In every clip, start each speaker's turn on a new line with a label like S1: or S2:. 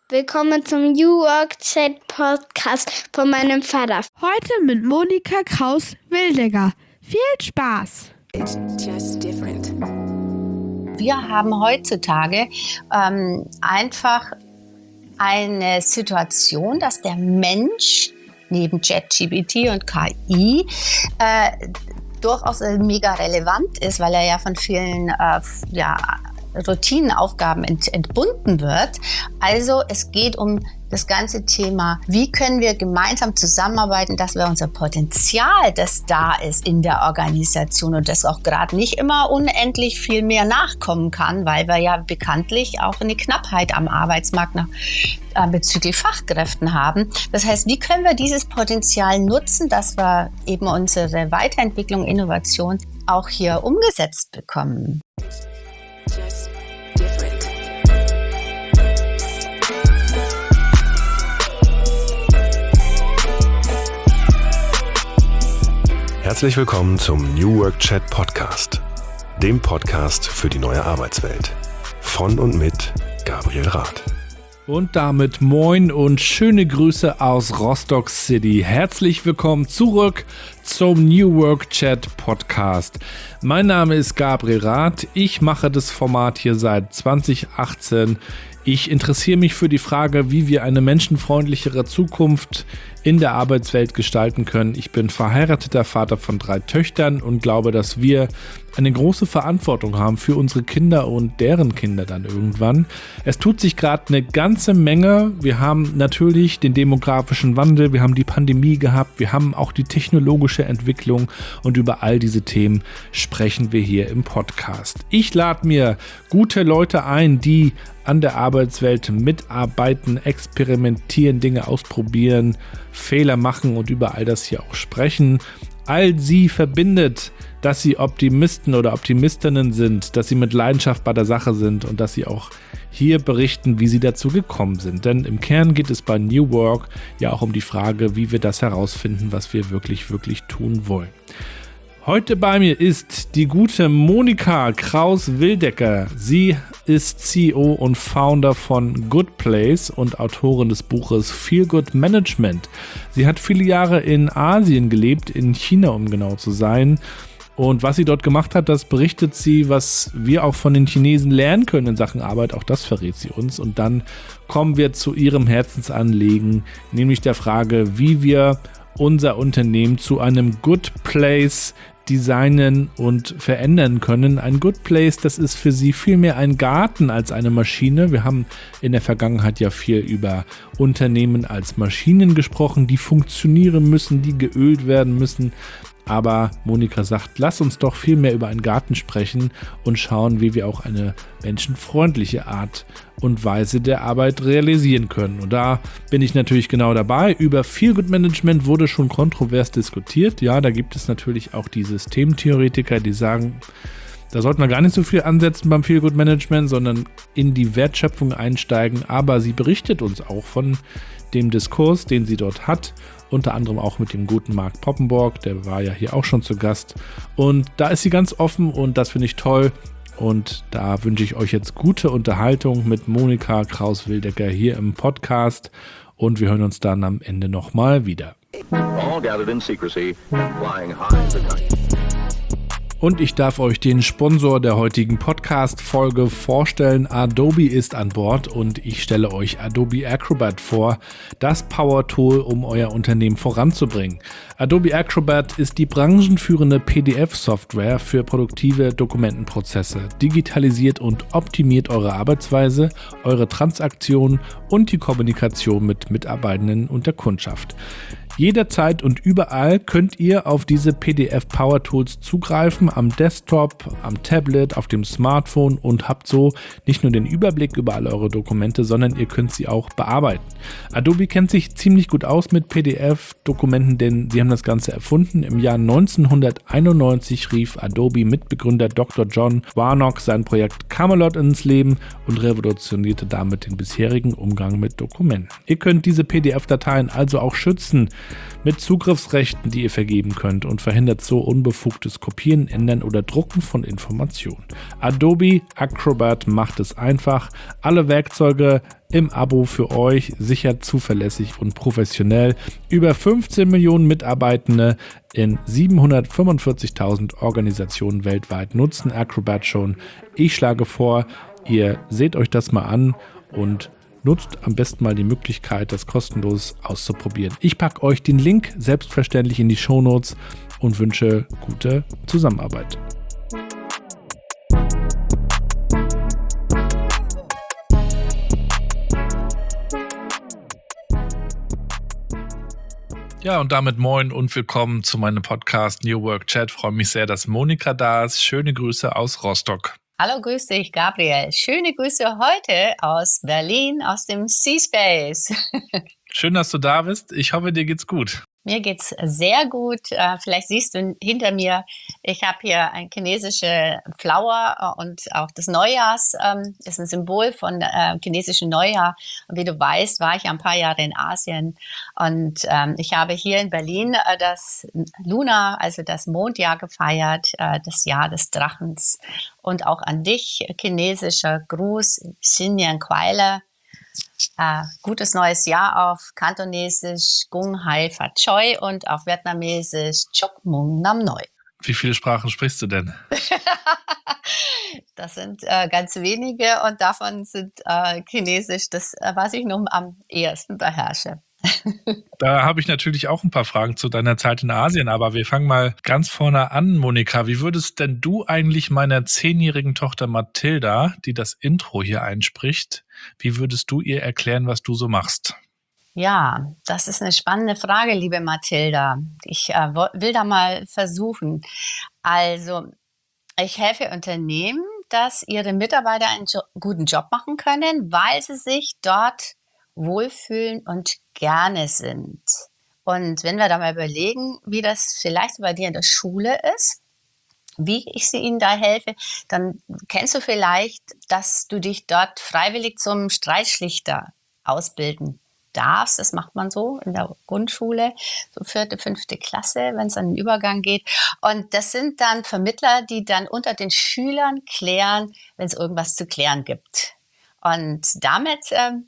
S1: Willkommen zum New Work Chat Podcast von meinem Vater.
S2: Heute mit Monika Kraus-Wildecker. Viel Spaß!
S3: It's just different.
S4: Wir haben heutzutage einfach eine Situation, dass der Mensch neben ChatGPT und KI durchaus mega relevant ist, weil er ja von vielen Routinenaufgaben entbunden wird. Also es geht um das ganze Thema, wie können wir gemeinsam zusammenarbeiten, dass wir unser Potenzial, das da ist in der Organisation und das auch gerade nicht immer unendlich viel mehr nachkommen kann, weil wir ja bekanntlich auch eine Knappheit am Arbeitsmarkt bezüglich Fachkräften haben. Das heißt, wie können wir dieses Potenzial nutzen, dass wir eben unsere Weiterentwicklung, Innovation auch hier umgesetzt bekommen?
S3: Just different.
S5: Herzlich willkommen zum New Work Chat Podcast, dem Podcast für die neue Arbeitswelt. Von und mit Gabriel Rath.
S6: Und damit moin und schöne Grüße aus Rostock City. Herzlich willkommen zurück zum New Work Chat Podcast. Mein Name ist Gabriel Rath. Ich mache das Format hier seit 2018. Ich interessiere mich für die Frage, wie wir eine menschenfreundlichere Zukunft in der Arbeitswelt gestalten können. Ich bin verheirateter Vater von 3 Töchtern und glaube, dass wir eine große Verantwortung haben für unsere Kinder und deren Kinder dann irgendwann. Es tut sich gerade eine ganze Menge. Wir haben natürlich den demografischen Wandel, wir haben die Pandemie gehabt, wir haben auch die technologische Entwicklung und über all diese Themen sprechen wir hier im Podcast. Ich lade mir gute Leute ein, die an der Arbeitswelt mitarbeiten, experimentieren, Dinge ausprobieren, Fehler machen und über all das hier auch sprechen. All sie verbindet, dass sie Optimisten oder Optimistinnen sind, dass sie mit Leidenschaft bei der Sache sind und dass sie auch hier berichten, wie sie dazu gekommen sind. Denn im Kern geht es bei New Work ja auch um die Frage, wie wir das herausfinden, was wir wirklich tun wollen. Heute bei mir ist die gute Monika Kraus-Wildecker. Sie ist CEO und Founder von Good Place und Autorin des Buches Feel Good Management. Sie hat viele Jahre in Asien gelebt, in China, um genau zu sein. Und was sie dort gemacht hat, das berichtet sie, was wir auch von den Chinesen lernen können in Sachen Arbeit. Auch das verrät sie uns. Und dann kommen wir zu ihrem Herzensanliegen, nämlich der Frage, wie wir unser Unternehmen zu einem Good Place designen und verändern können. Ein Good Place, das ist für sie viel mehr ein Garten als eine Maschine. Wir haben in der Vergangenheit ja viel über Unternehmen als Maschinen gesprochen, die funktionieren müssen, die geölt werden müssen. Aber Monika sagt, lass uns doch viel mehr über einen Garten sprechen und schauen, wie wir auch eine menschenfreundliche Art und Weise der Arbeit realisieren können. Und da bin ich natürlich genau dabei. Über Feel Good Management wurde schon kontrovers diskutiert. Ja, da gibt es natürlich auch die Systemtheoretiker, die sagen, da sollte man gar nicht so viel ansetzen beim Feel Good Management, sondern in die Wertschöpfung einsteigen. Aber sie berichtet uns auch von dem Diskurs, den sie dort hat. Unter anderem auch mit dem guten Marc Poppenborg, der war ja hier auch schon zu Gast. Und da ist sie ganz offen und das finde ich toll. Und da wünsche ich euch jetzt gute Unterhaltung mit Monika Kraus-Wildecker hier im Podcast. Und wir hören uns dann am Ende nochmal wieder.
S7: All gathered in secrecy, flying high in the night.
S6: Und ich darf euch den Sponsor der heutigen Podcast-Folge vorstellen. Adobe ist an Bord und ich stelle euch Adobe Acrobat vor, das Power-Tool, um euer Unternehmen voranzubringen. Adobe Acrobat ist die branchenführende PDF-Software für produktive Dokumentenprozesse, digitalisiert und optimiert eure Arbeitsweise, eure Transaktionen und die Kommunikation mit Mitarbeitenden und der Kundschaft. Jederzeit und überall könnt ihr auf diese PDF-Power-Tools zugreifen, am Desktop, am Tablet, auf dem Smartphone und habt so nicht nur den Überblick über all eure Dokumente, sondern ihr könnt sie auch bearbeiten. Adobe kennt sich ziemlich gut aus mit PDF-Dokumenten, denn sie haben das Ganze erfunden. Im Jahr 1991 rief Adobe-Mitbegründer Dr. John Warnock sein Projekt Camelot ins Leben und revolutionierte damit den bisherigen Umgang mit Dokumenten. Ihr könnt diese PDF-Dateien also auch schützen, mit Zugriffsrechten, die ihr vergeben könnt und verhindert so unbefugtes Kopieren, Ändern oder Drucken von Informationen. Adobe Acrobat macht es einfach. Alle Werkzeuge im Abo für euch, sicher, zuverlässig und professionell. Über 15 Millionen Mitarbeitende in 745.000 Organisationen weltweit nutzen Acrobat schon. Ich schlage vor, ihr seht euch das mal an und nutzt am besten mal die Möglichkeit, das kostenlos auszuprobieren. Ich packe euch den Link selbstverständlich in die Shownotes und wünsche gute Zusammenarbeit. Ja, und damit moin und willkommen zu meinem Podcast New Work Chat. Freue mich sehr, dass Monika da ist. Schöne Grüße aus Rostock.
S4: Hallo, grüß dich, Gabriel. Schöne Grüße heute aus Berlin, aus dem C-Space.
S6: Schön, dass du da bist. Ich hoffe, dir geht's gut.
S4: Mir geht's sehr gut. Vielleicht siehst du hinter mir, ich habe hier ein chinesische Flower und auch das Neujahrs ist ein Symbol von chinesischen Neujahr. Und wie du weißt, war ich ein paar Jahre in Asien und ich habe hier in Berlin das Lunar, also das Mondjahr gefeiert, das Jahr des Drachens. Und auch an dich, chinesischer Gruß, Xin Nian Kuai Le. Gutes neues Jahr auf Kantonesisch Gung Hai Fat Choi und auf Vietnamesisch Chok Mung Nam Noi.
S6: Wie viele Sprachen sprichst du denn?
S4: Das sind ganz wenige und davon sind Chinesisch das, was ich noch am ehesten beherrsche.
S6: Da habe ich natürlich auch ein paar Fragen zu deiner Zeit in Asien, aber wir fangen mal ganz vorne an, Monika. Wie würdest denn du eigentlich meiner 10-jährigen Tochter Mathilda, die das Intro hier einspricht, wie würdest du ihr erklären, was du so machst?
S4: Ja, das ist eine spannende Frage, liebe Mathilda. Ich will da mal versuchen. Also, ich helfe Unternehmen, dass ihre Mitarbeiter einen guten Job machen können, weil sie sich dort wohlfühlen und gerne sind. Und wenn wir da mal überlegen, wie das vielleicht bei dir in der Schule ist, wie ich ihnen da helfe, dann kennst du vielleicht, dass du dich dort freiwillig zum Streitschlichter ausbilden darfst. Das macht man so in der Grundschule, so 4., 5. Klasse, wenn es an den Übergang geht. Und das sind dann Vermittler, die dann unter den Schülern klären, wenn es irgendwas zu klären gibt. Und damit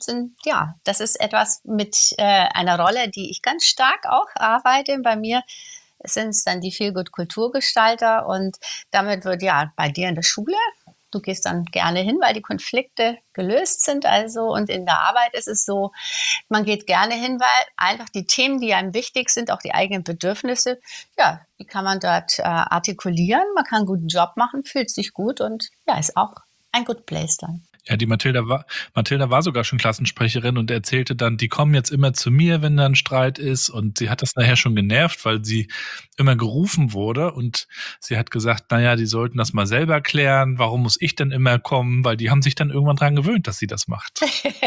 S4: das ist etwas mit einer Rolle, die ich ganz stark auch arbeite. Bei mir sind es dann die Feelgood-Kulturgestalter und damit wird ja bei dir in der Schule, du gehst dann gerne hin, weil die Konflikte gelöst sind. Also und in der Arbeit ist es so, man geht gerne hin, weil einfach die Themen, die einem wichtig sind, auch die eigenen Bedürfnisse, ja, die kann man dort artikulieren. Man kann einen guten Job machen, fühlt sich gut und ja, ist auch ein good place dann.
S6: Ja, die Mathilda war sogar schon Klassensprecherin und erzählte dann, die kommen jetzt immer zu mir, wenn da ein Streit ist, und sie hat das nachher schon genervt, weil sie immer gerufen wurde und sie hat gesagt, naja, die sollten das mal selber klären, warum muss ich denn immer kommen, weil die haben sich dann irgendwann dran gewöhnt, dass sie das macht.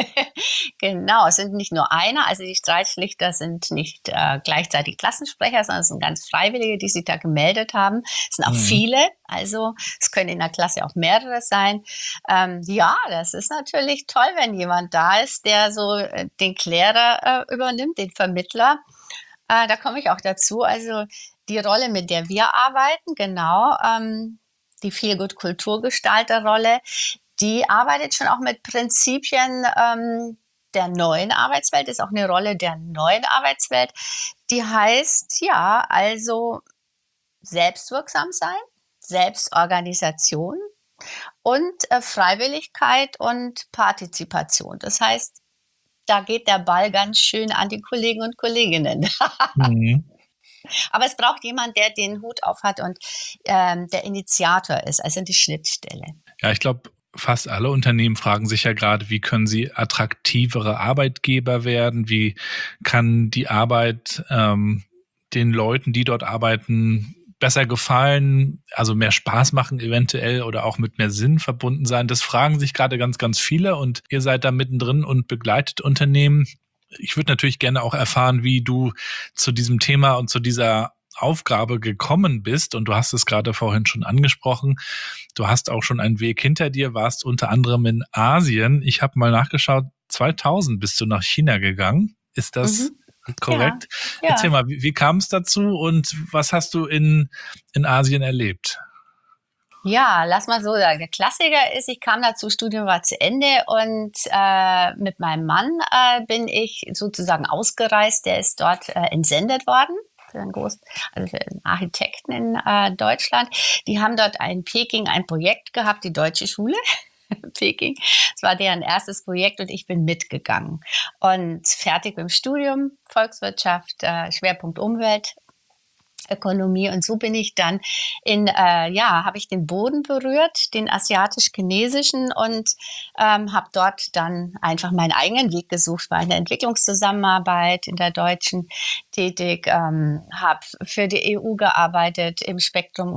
S4: Genau, es sind nicht nur einer, also die Streitschlichter sind nicht gleichzeitig Klassensprecher, sondern es sind ganz Freiwillige, die sich da gemeldet haben. Es sind auch viele, also es können in der Klasse auch mehrere sein. Ja, das ist natürlich toll, wenn jemand da ist, der so den Klärer übernimmt, den Vermittler. Da komme ich auch dazu. Also die Rolle, mit der wir arbeiten, genau, die Feelgood-Kulturgestalter-Rolle, die arbeitet schon auch mit Prinzipien der neuen Arbeitswelt, ist auch eine Rolle der neuen Arbeitswelt. Die heißt, ja, also selbstwirksam sein, Selbstorganisation und Freiwilligkeit und Partizipation. Das heißt, da geht der Ball ganz schön an die Kollegen und Kolleginnen. Aber es braucht jemand, der den Hut auf hat und der Initiator ist, also die Schnittstelle.
S6: Ja, ich glaube, fast alle Unternehmen fragen sich ja gerade, wie können sie attraktivere Arbeitgeber werden? Wie kann die Arbeit den Leuten, die dort arbeiten, besser gefallen, also mehr Spaß machen eventuell oder auch mit mehr Sinn verbunden sein? Das fragen sich gerade ganz, ganz viele und ihr seid da mittendrin und begleitet Unternehmen. Ich würde natürlich gerne auch erfahren, wie du zu diesem Thema und zu dieser Aufgabe gekommen bist, und du hast es gerade vorhin schon angesprochen. Du hast auch schon einen Weg hinter dir, warst unter anderem in Asien. Ich habe mal nachgeschaut, 2000 bist du nach China gegangen. Ist das
S8: Korrekt.
S4: Ja.
S8: Erzähl mal, wie kam es dazu und was hast du in Asien erlebt?
S4: Ja, lass mal so sagen. Der Klassiker ist, ich kam dazu, Studium war zu Ende und mit meinem Mann bin ich sozusagen ausgereist. Der ist dort entsendet worden für für einen Architekten in Deutschland. Die haben dort in Peking ein Projekt gehabt, die Deutsche Schule. Peking. Das war deren erstes Projekt und ich bin mitgegangen. Und fertig mit dem Studium, Volkswirtschaft, Schwerpunkt Umwelt, Ökonomie. Und so bin ich dann habe ich den Boden berührt, den asiatisch-chinesischen und habe dort dann einfach meinen eigenen Weg gesucht, war in der Entwicklungszusammenarbeit in der Deutschen tätig, habe für die EU gearbeitet im Spektrum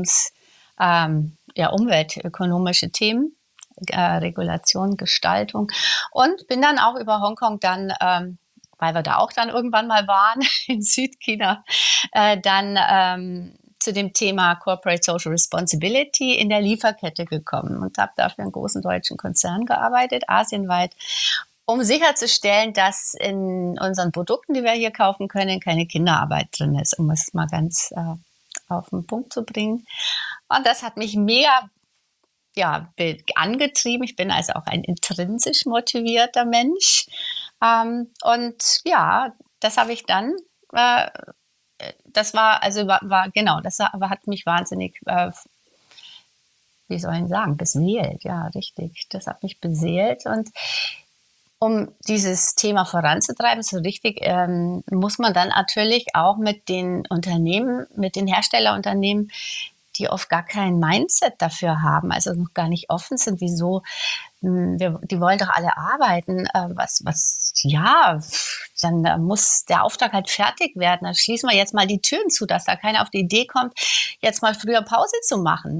S4: umweltökonomische Themen. Regulation, Gestaltung und bin dann auch über Hongkong dann, weil wir da auch dann irgendwann mal waren, in Südchina, zu dem Thema Corporate Social Responsibility in der Lieferkette gekommen und habe dafür einen großen deutschen Konzern gearbeitet, asienweit, um sicherzustellen, dass in unseren Produkten, die wir hier kaufen können, keine Kinderarbeit drin ist, um es mal ganz auf den Punkt zu bringen. Und das hat mich mega angetrieben. Ich bin also auch ein intrinsisch motivierter Mensch. Das habe ich dann, das hat mich wahnsinnig, wie soll ich sagen, beseelt. Ja, richtig. Das hat mich beseelt. Und um dieses Thema voranzutreiben, so richtig, muss man dann natürlich auch mit den Unternehmen, mit den Herstellerunternehmen, die oft gar kein Mindset dafür haben, also noch gar nicht offen sind, wieso, die wollen doch alle arbeiten, dann muss der Auftrag halt fertig werden, dann schließen wir jetzt mal die Türen zu, dass da keiner auf die Idee kommt, jetzt mal früher Pause zu machen.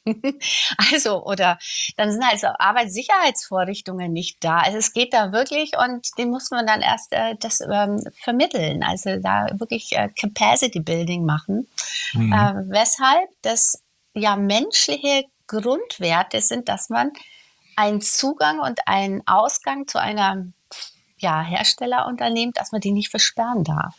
S4: Oder dann sind halt so Arbeitssicherheitsvorrichtungen nicht da. Also es geht da wirklich und den muss man dann erst vermitteln. Also da wirklich Capacity Building machen. Weshalb das menschliche Grundwerte sind, dass man einen Zugang und einen Ausgang zu einer Herstellerunternehmen, dass man die nicht versperren darf.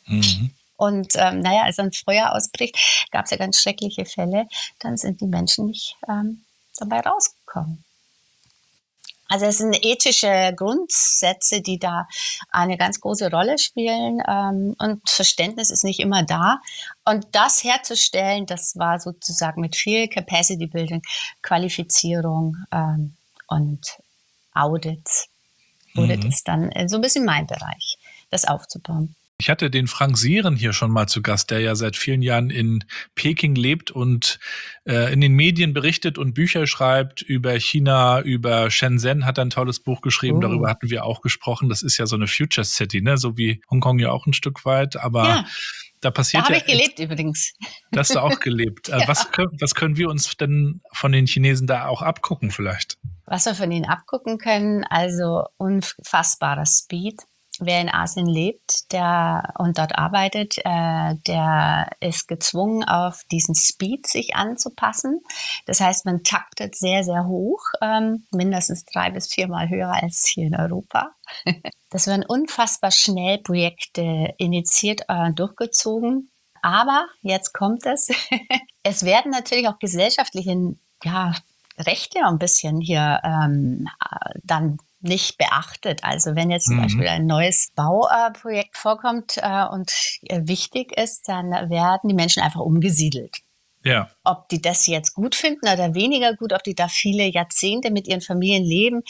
S4: Und als ein Feuer ausbricht, gab es ja ganz schreckliche Fälle, dann sind die Menschen nicht dabei rausgekommen. Also es sind ethische Grundsätze, die da eine ganz große Rolle spielen und Verständnis ist nicht immer da. Und das herzustellen, das war sozusagen mit viel Capacity Building, Qualifizierung und Audit. Audit ist dann so ein bisschen mein Bereich, das aufzubauen.
S8: Ich hatte den Frank Sieren hier schon mal zu Gast, der ja seit vielen Jahren in Peking lebt und in den Medien berichtet und Bücher schreibt über China, über Shenzhen, hat ein tolles Buch geschrieben, darüber hatten wir auch gesprochen. Das ist ja so eine Future City, ne? So wie Hongkong ja auch ein Stück weit, aber da passiert
S4: habe ich gelebt übrigens.
S8: Da hast du auch gelebt. Was können wir uns denn von den Chinesen da auch abgucken vielleicht?
S4: Was wir von ihnen abgucken können, also unfassbarer Speed. Wer in Asien lebt und dort arbeitet, der ist gezwungen, auf diesen Speed sich anzupassen. Das heißt, man taktet sehr, sehr hoch, mindestens 3 bis 4 Mal höher als hier in Europa. Das werden unfassbar schnell Projekte initiiert, durchgezogen. Aber jetzt kommt es. Es werden natürlich auch gesellschaftliche Rechte ein bisschen hier dann nicht beachtet. Also wenn jetzt zum Beispiel ein neues Bauprojekt vorkommt und wichtig ist, dann werden die Menschen einfach umgesiedelt.
S8: Ja.
S4: Ob die das jetzt gut finden oder weniger gut, ob die da viele Jahrzehnte mit ihren Familien leben,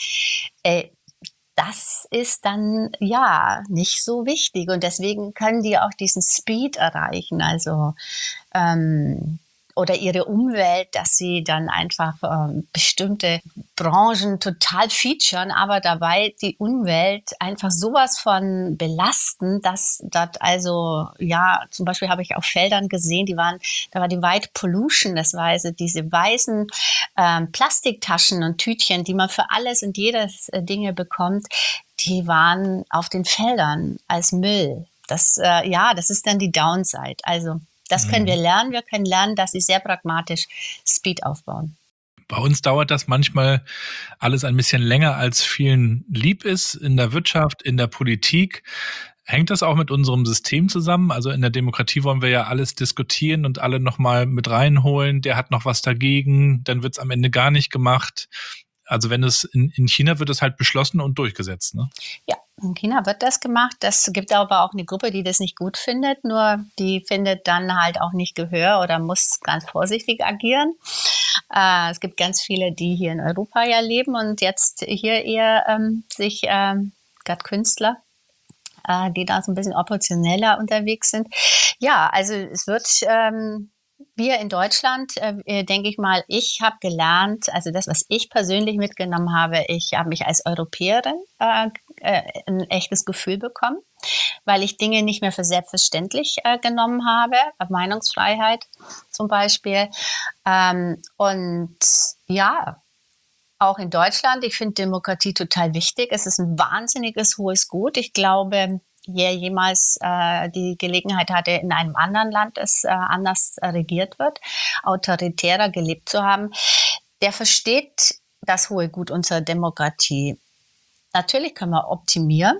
S4: das ist dann nicht so wichtig. Und deswegen können die auch diesen Speed erreichen. Also oder ihre Umwelt, dass sie dann einfach bestimmte Branchen total featuren, aber dabei die Umwelt einfach sowas von belasten, dass dort zum Beispiel habe ich auf Feldern gesehen, da war die White Pollution, das war also diese weißen Plastiktaschen und Tütchen, die man für alles und jedes Dinge bekommt, die waren auf den Feldern als Müll. Das ist dann die Downside. Also das können wir lernen. Wir können lernen, dass sie sehr pragmatisch Speed aufbauen.
S8: Bei uns dauert das manchmal alles ein bisschen länger, als vielen lieb ist, in der Wirtschaft, in der Politik. Hängt das auch mit unserem System zusammen? Also in der Demokratie wollen wir ja alles diskutieren und alle nochmal mit reinholen. Der hat noch was dagegen, dann wird es am Ende gar nicht gemacht. Also wenn es in China wird es halt beschlossen und durchgesetzt, ne?
S4: Ja, in China wird das gemacht. Das gibt aber auch eine Gruppe, die das nicht gut findet. Nur die findet dann halt auch nicht Gehör oder muss ganz vorsichtig agieren. Es gibt ganz viele, die hier in Europa ja leben und jetzt hier eher gerade Künstler, die da so ein bisschen oppositioneller unterwegs sind. Ja, also es wird wir in Deutschland, denke ich mal, ich habe gelernt, also das, was ich persönlich mitgenommen habe, ich habe mich als Europäerin ein echtes Gefühl bekommen, weil ich Dinge nicht mehr für selbstverständlich genommen habe, Meinungsfreiheit zum Beispiel. Und ja, auch in Deutschland, ich finde Demokratie total wichtig. Es ist ein wahnsinniges hohes Gut. Ich glaube, wer jemals die Gelegenheit hatte, in einem anderen Land, das anders regiert wird, autoritärer gelebt zu haben, der versteht das hohe Gut unserer Demokratie. Natürlich können wir optimieren.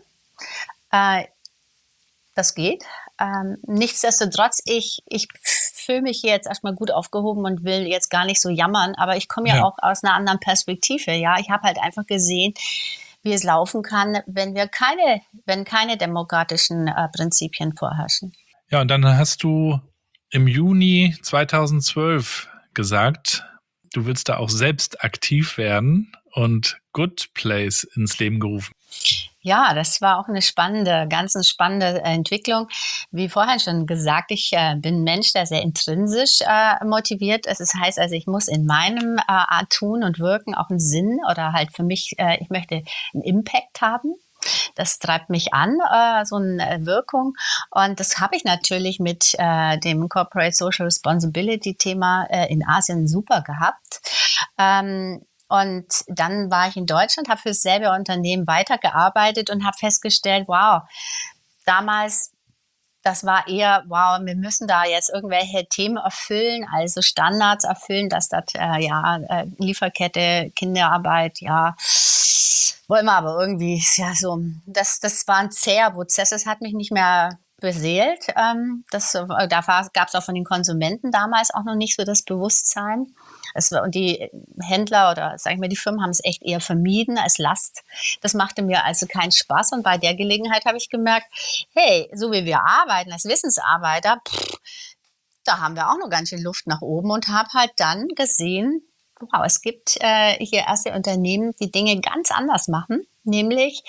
S4: Das geht. Nichtsdestotrotz, ich fühle mich hier jetzt erstmal gut aufgehoben und will jetzt gar nicht so jammern, aber ich komme ja auch aus einer anderen Perspektive. Ja, ich habe halt einfach gesehen, wie es laufen kann, wenn keine demokratischen Prinzipien vorherrschen.
S8: Ja, und dann hast du im Juni 2012 gesagt, du willst da auch selbst aktiv werden und Good Place ins Leben gerufen.
S4: Ja, das war auch eine ganz spannende Entwicklung. Wie vorhin schon gesagt, ich bin ein Mensch, der sehr intrinsisch motiviert ist. Das heißt also, ich muss in meinem Tun und Wirken auch einen Sinn oder halt für mich, ich möchte einen Impact haben. Das treibt mich an, so eine Wirkung. Und das habe ich natürlich mit dem Corporate Social Responsibility Thema in Asien super gehabt. Und dann war ich in Deutschland, habe für dasselbe Unternehmen weitergearbeitet und habe festgestellt, wow, damals, das war eher, wow, wir müssen da jetzt irgendwelche Themen erfüllen, also Standards erfüllen, dass das, Lieferkette, Kinderarbeit, ja, wollen wir aber irgendwie, ja, so, das war ein zäher Prozess, das hat mich nicht mehr beseelt. Da gab es auch von den Konsumenten damals auch noch nicht so das Bewusstsein. Und die Händler oder sag ich mal, die Firmen haben es echt eher vermieden als Last. Das machte mir also keinen Spaß. Und bei der Gelegenheit habe ich gemerkt, hey, so wie wir arbeiten als Wissensarbeiter, da haben wir auch noch ganz schön Luft nach oben und habe halt dann gesehen, wow, es gibt hier erste Unternehmen, die Dinge ganz anders machen, nämlich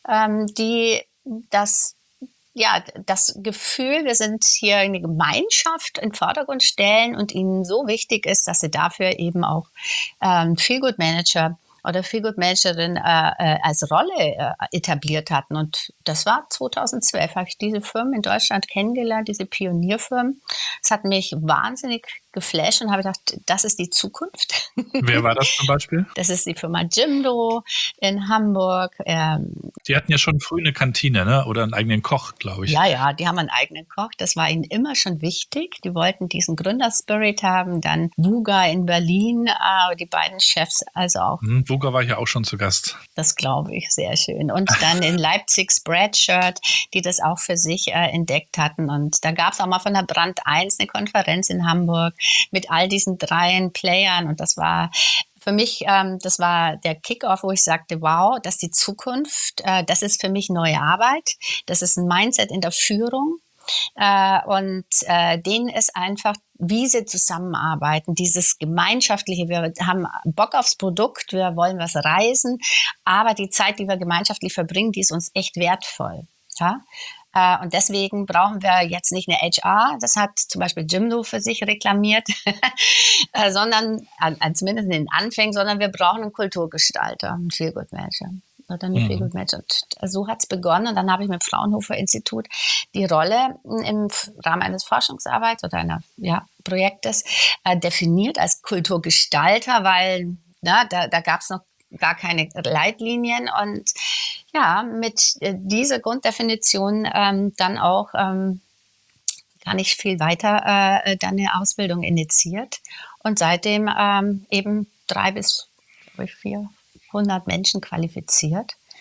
S4: das Gefühl, wir sind hier eine Gemeinschaft in den Vordergrund stellen und ihnen so wichtig ist, dass sie dafür eben auch Feel-Good Manager oder Feel-Good Managerin als Rolle etabliert hatten. Und das war 2012, habe ich diese Firmen in Deutschland kennengelernt, diese Pionierfirmen. Das hat mich wahnsinnig geflasht und habe gedacht, das ist die Zukunft.
S8: Wer war das zum Beispiel?
S4: Das ist die Firma Jimdo in Hamburg.
S8: Die hatten ja schon früh eine Kantine, ne? Oder einen eigenen Koch, glaube ich.
S4: Ja, die haben einen eigenen Koch. Das war ihnen immer schon wichtig. Die wollten diesen Gründerspirit haben. Dann Vuga in Berlin, die beiden Chefs, also auch.
S8: Vuga war ja auch schon zu Gast.
S4: Das glaube ich, sehr schön. Und dann in Leipzig Spreadshirt, die das auch für sich entdeckt hatten. Und da gab es auch mal von der Brand 1 eine Konferenz in Hamburg mit all diesen 3 Playern. Und das war für mich, das war der Kickoff, wo ich sagte, wow, das ist die Zukunft. Das ist für mich neue Arbeit. Das ist ein Mindset in der Führung. Und denen ist einfach, wie sie zusammenarbeiten, dieses Gemeinschaftliche, wir haben Bock aufs Produkt, wir wollen was reisen, aber die Zeit, die wir gemeinschaftlich verbringen, die ist uns echt wertvoll. Ja? Und deswegen brauchen wir jetzt nicht eine HR, das hat zum Beispiel Jimdo für sich reklamiert, sondern, zumindest in den Anfängen, sondern wir brauchen einen Kulturgestalter, einen Feel-Good Manager. Oder eine Feel-Good Manager. Und so hat es begonnen. Und dann habe ich mit Fraunhofer Institut die Rolle im Rahmen eines Forschungsarbeits oder einer Projektes definiert als Kulturgestalter, weil da gab es noch gar keine Leitlinien. Und ja, mit dieser Grunddefinition dann auch gar nicht viel weiter dann eine Ausbildung initiiert. Und seitdem eben 300 bis 400 Menschen qualifiziert.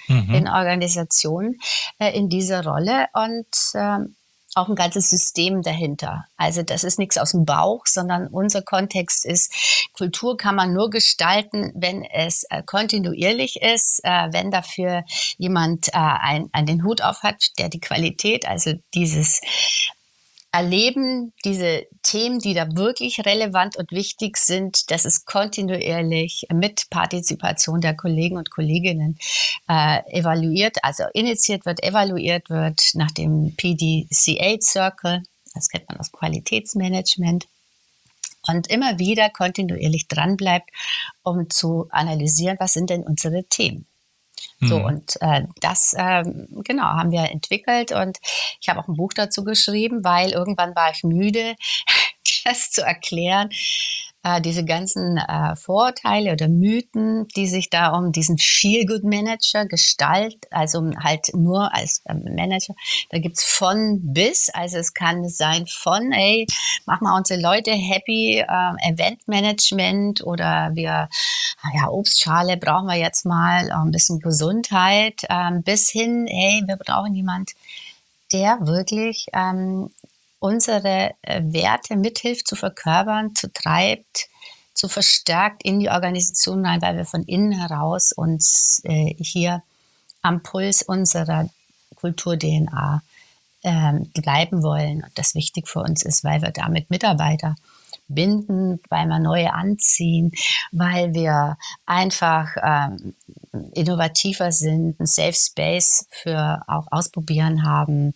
S4: in Organisationen in dieser Rolle und auch ein ganzes System dahinter. Also das ist nichts aus dem Bauch, sondern unser Kontext ist, Kultur kann man nur gestalten, wenn es kontinuierlich ist, wenn dafür jemand einen Hut auf hat, der die Qualität, also dieses Erleben, diese Themen, die da wirklich relevant und wichtig sind, dass es kontinuierlich mit Partizipation der Kollegen und Kolleginnen evaluiert, also initiiert wird, evaluiert wird nach dem PDCA-Circle, das kennt man aus Qualitätsmanagement, und immer wieder kontinuierlich dranbleibt, um zu analysieren, was sind denn unsere Themen. So, und das haben wir entwickelt und ich habe auch ein Buch dazu geschrieben, weil irgendwann war ich müde, das zu erklären, diese ganzen Vorurteile oder Mythen, die sich da um diesen Feel-Good-Manager also halt nur als Manager, da gibt's von bis, also es kann sein von, machen wir unsere Leute happy, Eventmanagement oder Obstschale brauchen wir jetzt mal, ein bisschen Gesundheit, bis hin, wir brauchen jemand, der wirklich unsere Werte mithilft zu verkörpern, zu treibt, zu verstärkt in die Organisation rein, weil wir von innen heraus uns hier am Puls unserer Kultur-DNA bleiben wollen. Und das wichtig für uns ist, weil wir damit Mitarbeiter binden, weil wir neue anziehen, weil wir einfach innovativer sind, ein Safe Space für auch Ausprobieren haben,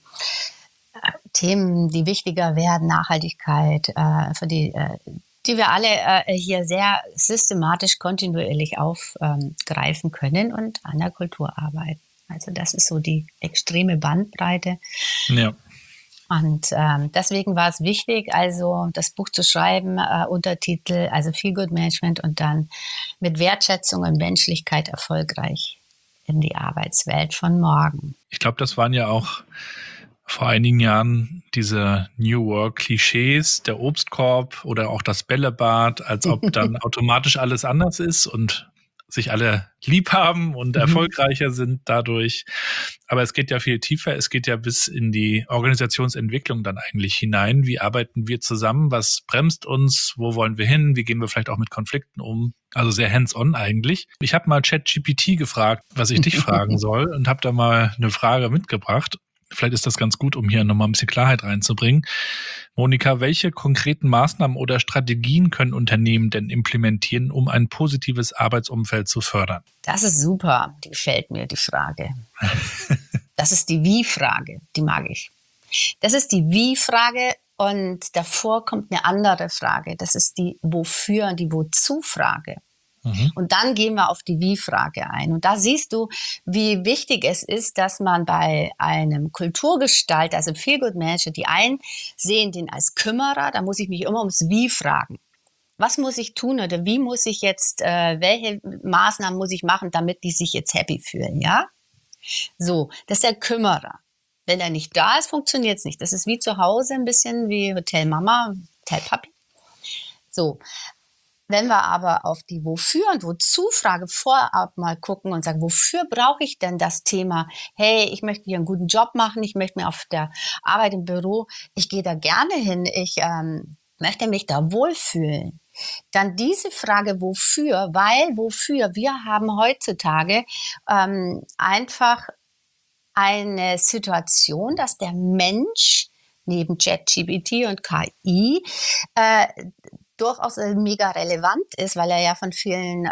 S4: Themen, die wichtiger werden, Nachhaltigkeit, für die wir alle hier sehr systematisch, kontinuierlich aufgreifen können und an der Kultur arbeiten. Also das ist so die extreme Bandbreite.
S8: Ja.
S4: Und deswegen war es wichtig, also das Buch zu schreiben, Untertitel, also Feel Good Management und dann mit Wertschätzung und Menschlichkeit erfolgreich in die Arbeitswelt von morgen.
S8: Ich glaube, das waren ja auch vor einigen Jahren diese New Work-Klischees, der Obstkorb oder auch das Bällebad, als ob dann automatisch alles anders ist und sich alle lieb haben und erfolgreicher sind dadurch. Aber es geht ja viel tiefer. Es geht ja bis in die Organisationsentwicklung dann eigentlich hinein. Wie arbeiten wir zusammen? Was bremst uns? Wo wollen wir hin? Wie gehen wir vielleicht auch mit Konflikten um? Also sehr hands-on eigentlich. Ich habe mal ChatGPT gefragt, was ich dich fragen soll und habe da mal eine Frage mitgebracht. Vielleicht ist das ganz gut, um hier nochmal ein bisschen Klarheit reinzubringen. Monika, welche konkreten Maßnahmen oder Strategien können Unternehmen denn implementieren, um ein positives Arbeitsumfeld zu fördern?
S4: Das ist super, die gefällt mir, die Frage. Das ist die Wie-Frage, die mag ich. Das ist die Wie-Frage und davor kommt eine andere Frage. Das ist die Wofür- und die Wozu-Frage. Und dann gehen wir auf die Wie-Frage ein. Und da siehst du, wie wichtig es ist, dass man bei einem Kulturgestalter, also Feel Good Manager, die einen sehen den als Kümmerer, da muss ich mich immer ums Wie fragen. Was muss ich tun oder wie muss ich jetzt, welche Maßnahmen muss ich machen, damit die sich jetzt happy fühlen, ja? So, das ist der Kümmerer. Wenn er nicht da ist, funktioniert es nicht. Das ist wie zu Hause, ein bisschen wie Hotel Mama, Hotel Papi. So. Wenn wir aber auf die Wofür- und Wozu-Frage vorab mal gucken und sagen, wofür brauche ich denn das Thema? Hey, ich möchte hier einen guten Job machen, ich möchte mir auf der Arbeit im Büro, ich gehe da gerne hin, ich möchte mich da wohlfühlen. Dann diese Frage, wofür? Weil wofür? Wir haben heutzutage einfach eine Situation, dass der Mensch neben ChatGPT und KI durchaus mega relevant ist, weil er ja von vielen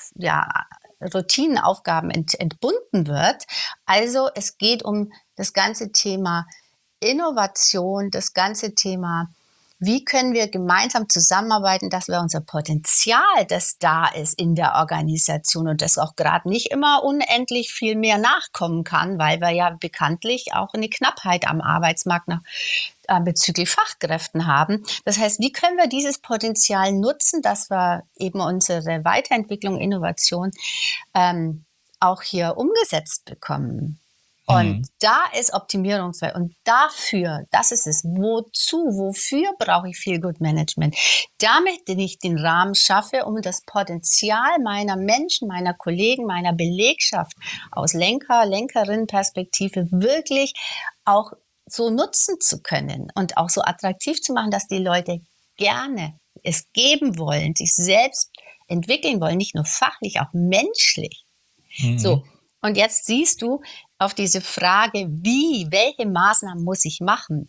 S4: Routinenaufgaben entbunden wird. Also es geht um das ganze Thema Innovation, das ganze Thema, wie können wir gemeinsam zusammenarbeiten, dass wir unser Potenzial, das da ist in der Organisation und das auch gerade nicht immer unendlich viel mehr nachkommen kann, weil wir ja bekanntlich auch eine Knappheit am Arbeitsmarkt bezüglich Fachkräften haben. Das heißt, wie können wir dieses Potenzial nutzen, dass wir eben unsere Weiterentwicklung, Innovation auch hier umgesetzt bekommen? Und da ist Optimierungsfeld. Und dafür, das ist es, wofür brauche ich Feel Good Management? Damit ich den Rahmen schaffe, um das Potenzial meiner Menschen, meiner Kollegen, meiner Belegschaft aus Lenkerinnenperspektive wirklich auch so nutzen zu können und auch so attraktiv zu machen, dass die Leute gerne es geben wollen, sich selbst entwickeln wollen, nicht nur fachlich, auch menschlich. So, und jetzt siehst du auf diese Frage, welche Maßnahmen muss ich machen?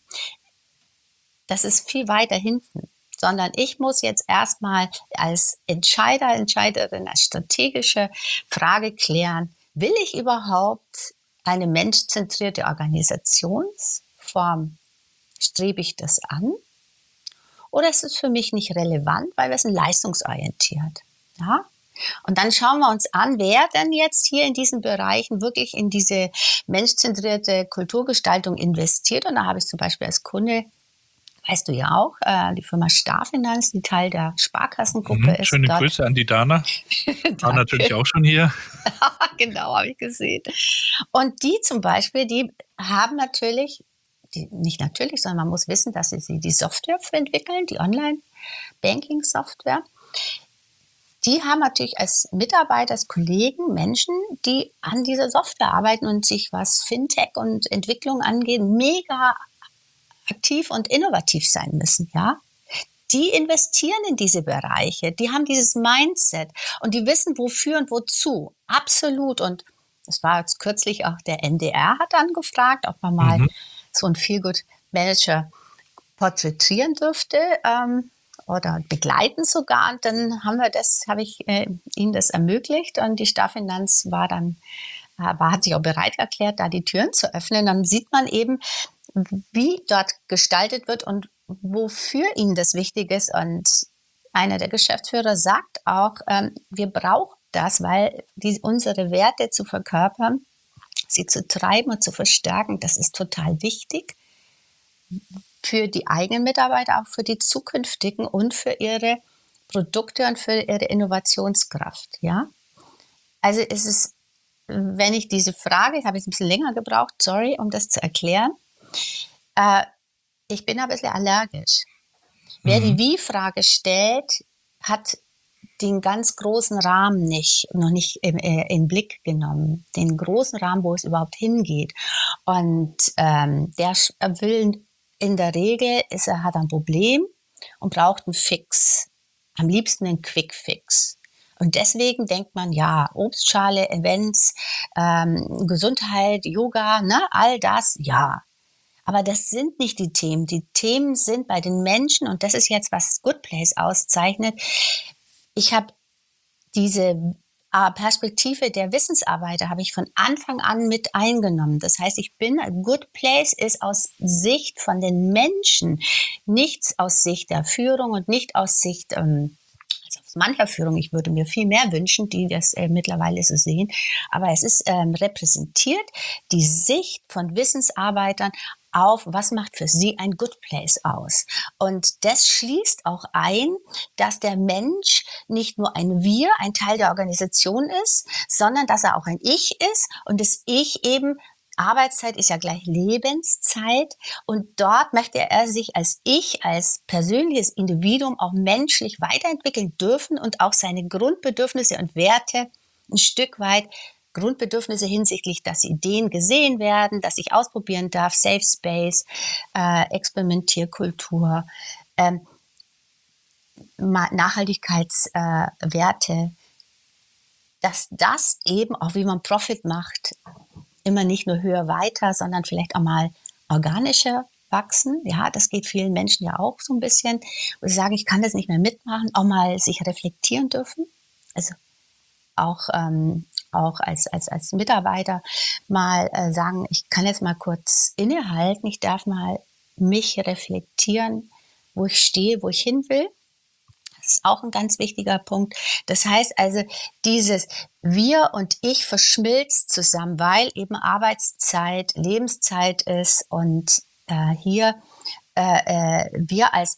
S4: Das ist viel weiter hinten, sondern ich muss jetzt erstmal als Entscheiderin, als strategische Frage klären, will ich überhaupt eine menschzentrierte Organisationsform? Strebe ich das an? Oder ist es für mich nicht relevant, weil wir sind leistungsorientiert? Ja? Und dann schauen wir uns an, wer denn jetzt hier in diesen Bereichen wirklich in diese menschzentrierte Kulturgestaltung investiert. Und da habe ich zum Beispiel als Kunde, weißt du ja auch, die Firma Starfinanz, die Teil der Sparkassengruppe ist.
S8: Schöne Grüße an die Dana. War natürlich auch schon hier.
S4: Genau, habe ich gesehen. Und die zum Beispiel, die haben natürlich, nicht natürlich, sondern man muss wissen, dass sie die Software entwickeln, die Online-Banking-Software. Die haben natürlich als Mitarbeiter, als Kollegen Menschen, die an dieser Software arbeiten und sich, was Fintech und Entwicklung angeht, mega aktiv und innovativ sein müssen, ja. Die investieren in diese Bereiche, die haben dieses Mindset und die wissen, wofür und wozu. Absolut. Und das war jetzt kürzlich auch der NDR hat angefragt, ob man mal so einen Feel-Good-Manager porträtieren dürfte, oder begleiten sogar. Und dann habe ich ihnen das ermöglicht und die Starfinanz hat sich auch bereit erklärt, da die Türen zu öffnen. Dann sieht man eben, wie dort gestaltet wird und wofür ihnen das wichtig ist. Und einer der Geschäftsführer sagt auch, wir brauchen das, weil unsere Werte zu verkörpern, sie zu treiben und zu verstärken, das ist total wichtig. Für die eigenen Mitarbeiter, auch für die zukünftigen und für ihre Produkte und für ihre Innovationskraft. Ja? Also ist es, wenn ich diese Frage, ich habe jetzt ein bisschen länger gebraucht, sorry, um das zu erklären, ich bin ein bisschen allergisch. Wer die Wie-Frage stellt, hat den ganz großen Rahmen noch nicht in Blick genommen. Den großen Rahmen, wo es überhaupt hingeht. Und der will in der Regel, hat ein Problem und braucht einen Fix. Am liebsten einen Quick-Fix. Und deswegen denkt man, ja, Obstschale, Events, Gesundheit, Yoga, ne, all das, ja. Aber das sind nicht die Themen. Die Themen sind bei den Menschen, und das ist jetzt, was Good Place auszeichnet. Ich habe diese Perspektive der Wissensarbeiter habe ich von Anfang an mit eingenommen. Das heißt, Good Place ist aus Sicht von den Menschen, nichts aus Sicht der Führung und nicht aus Sicht also aus mancher Führung. Ich würde mir viel mehr wünschen, die das mittlerweile so sehen. Aber es ist repräsentiert die Sicht von Wissensarbeitern auf, was macht für sie ein Good Place aus. Und das schließt auch ein, dass der Mensch nicht nur ein Teil der Organisation ist, sondern dass er auch ein Ich ist und das Ich eben, Arbeitszeit ist ja gleich Lebenszeit und dort möchte er sich als Ich, als persönliches Individuum auch menschlich weiterentwickeln dürfen und auch seine Grundbedürfnisse und Werte ein Stück weit Grundbedürfnisse hinsichtlich, dass Ideen gesehen werden, dass ich ausprobieren darf, Safe Space, Experimentierkultur, Nachhaltigkeitswerte, dass das eben, auch wie man Profit macht, immer nicht nur höher weiter, sondern vielleicht auch mal organischer wachsen. Ja, das geht vielen Menschen ja auch so ein bisschen, wo sie sagen, ich kann das nicht mehr mitmachen, auch mal sich reflektieren dürfen. Also auch als Mitarbeiter mal sagen, ich kann jetzt mal kurz innehalten, ich darf mal mich reflektieren, wo ich stehe, wo ich hin will. Das ist auch ein ganz wichtiger Punkt. Das heißt also, dieses Wir und Ich verschmilzt zusammen, weil eben Arbeitszeit, Lebenszeit ist und hier wir als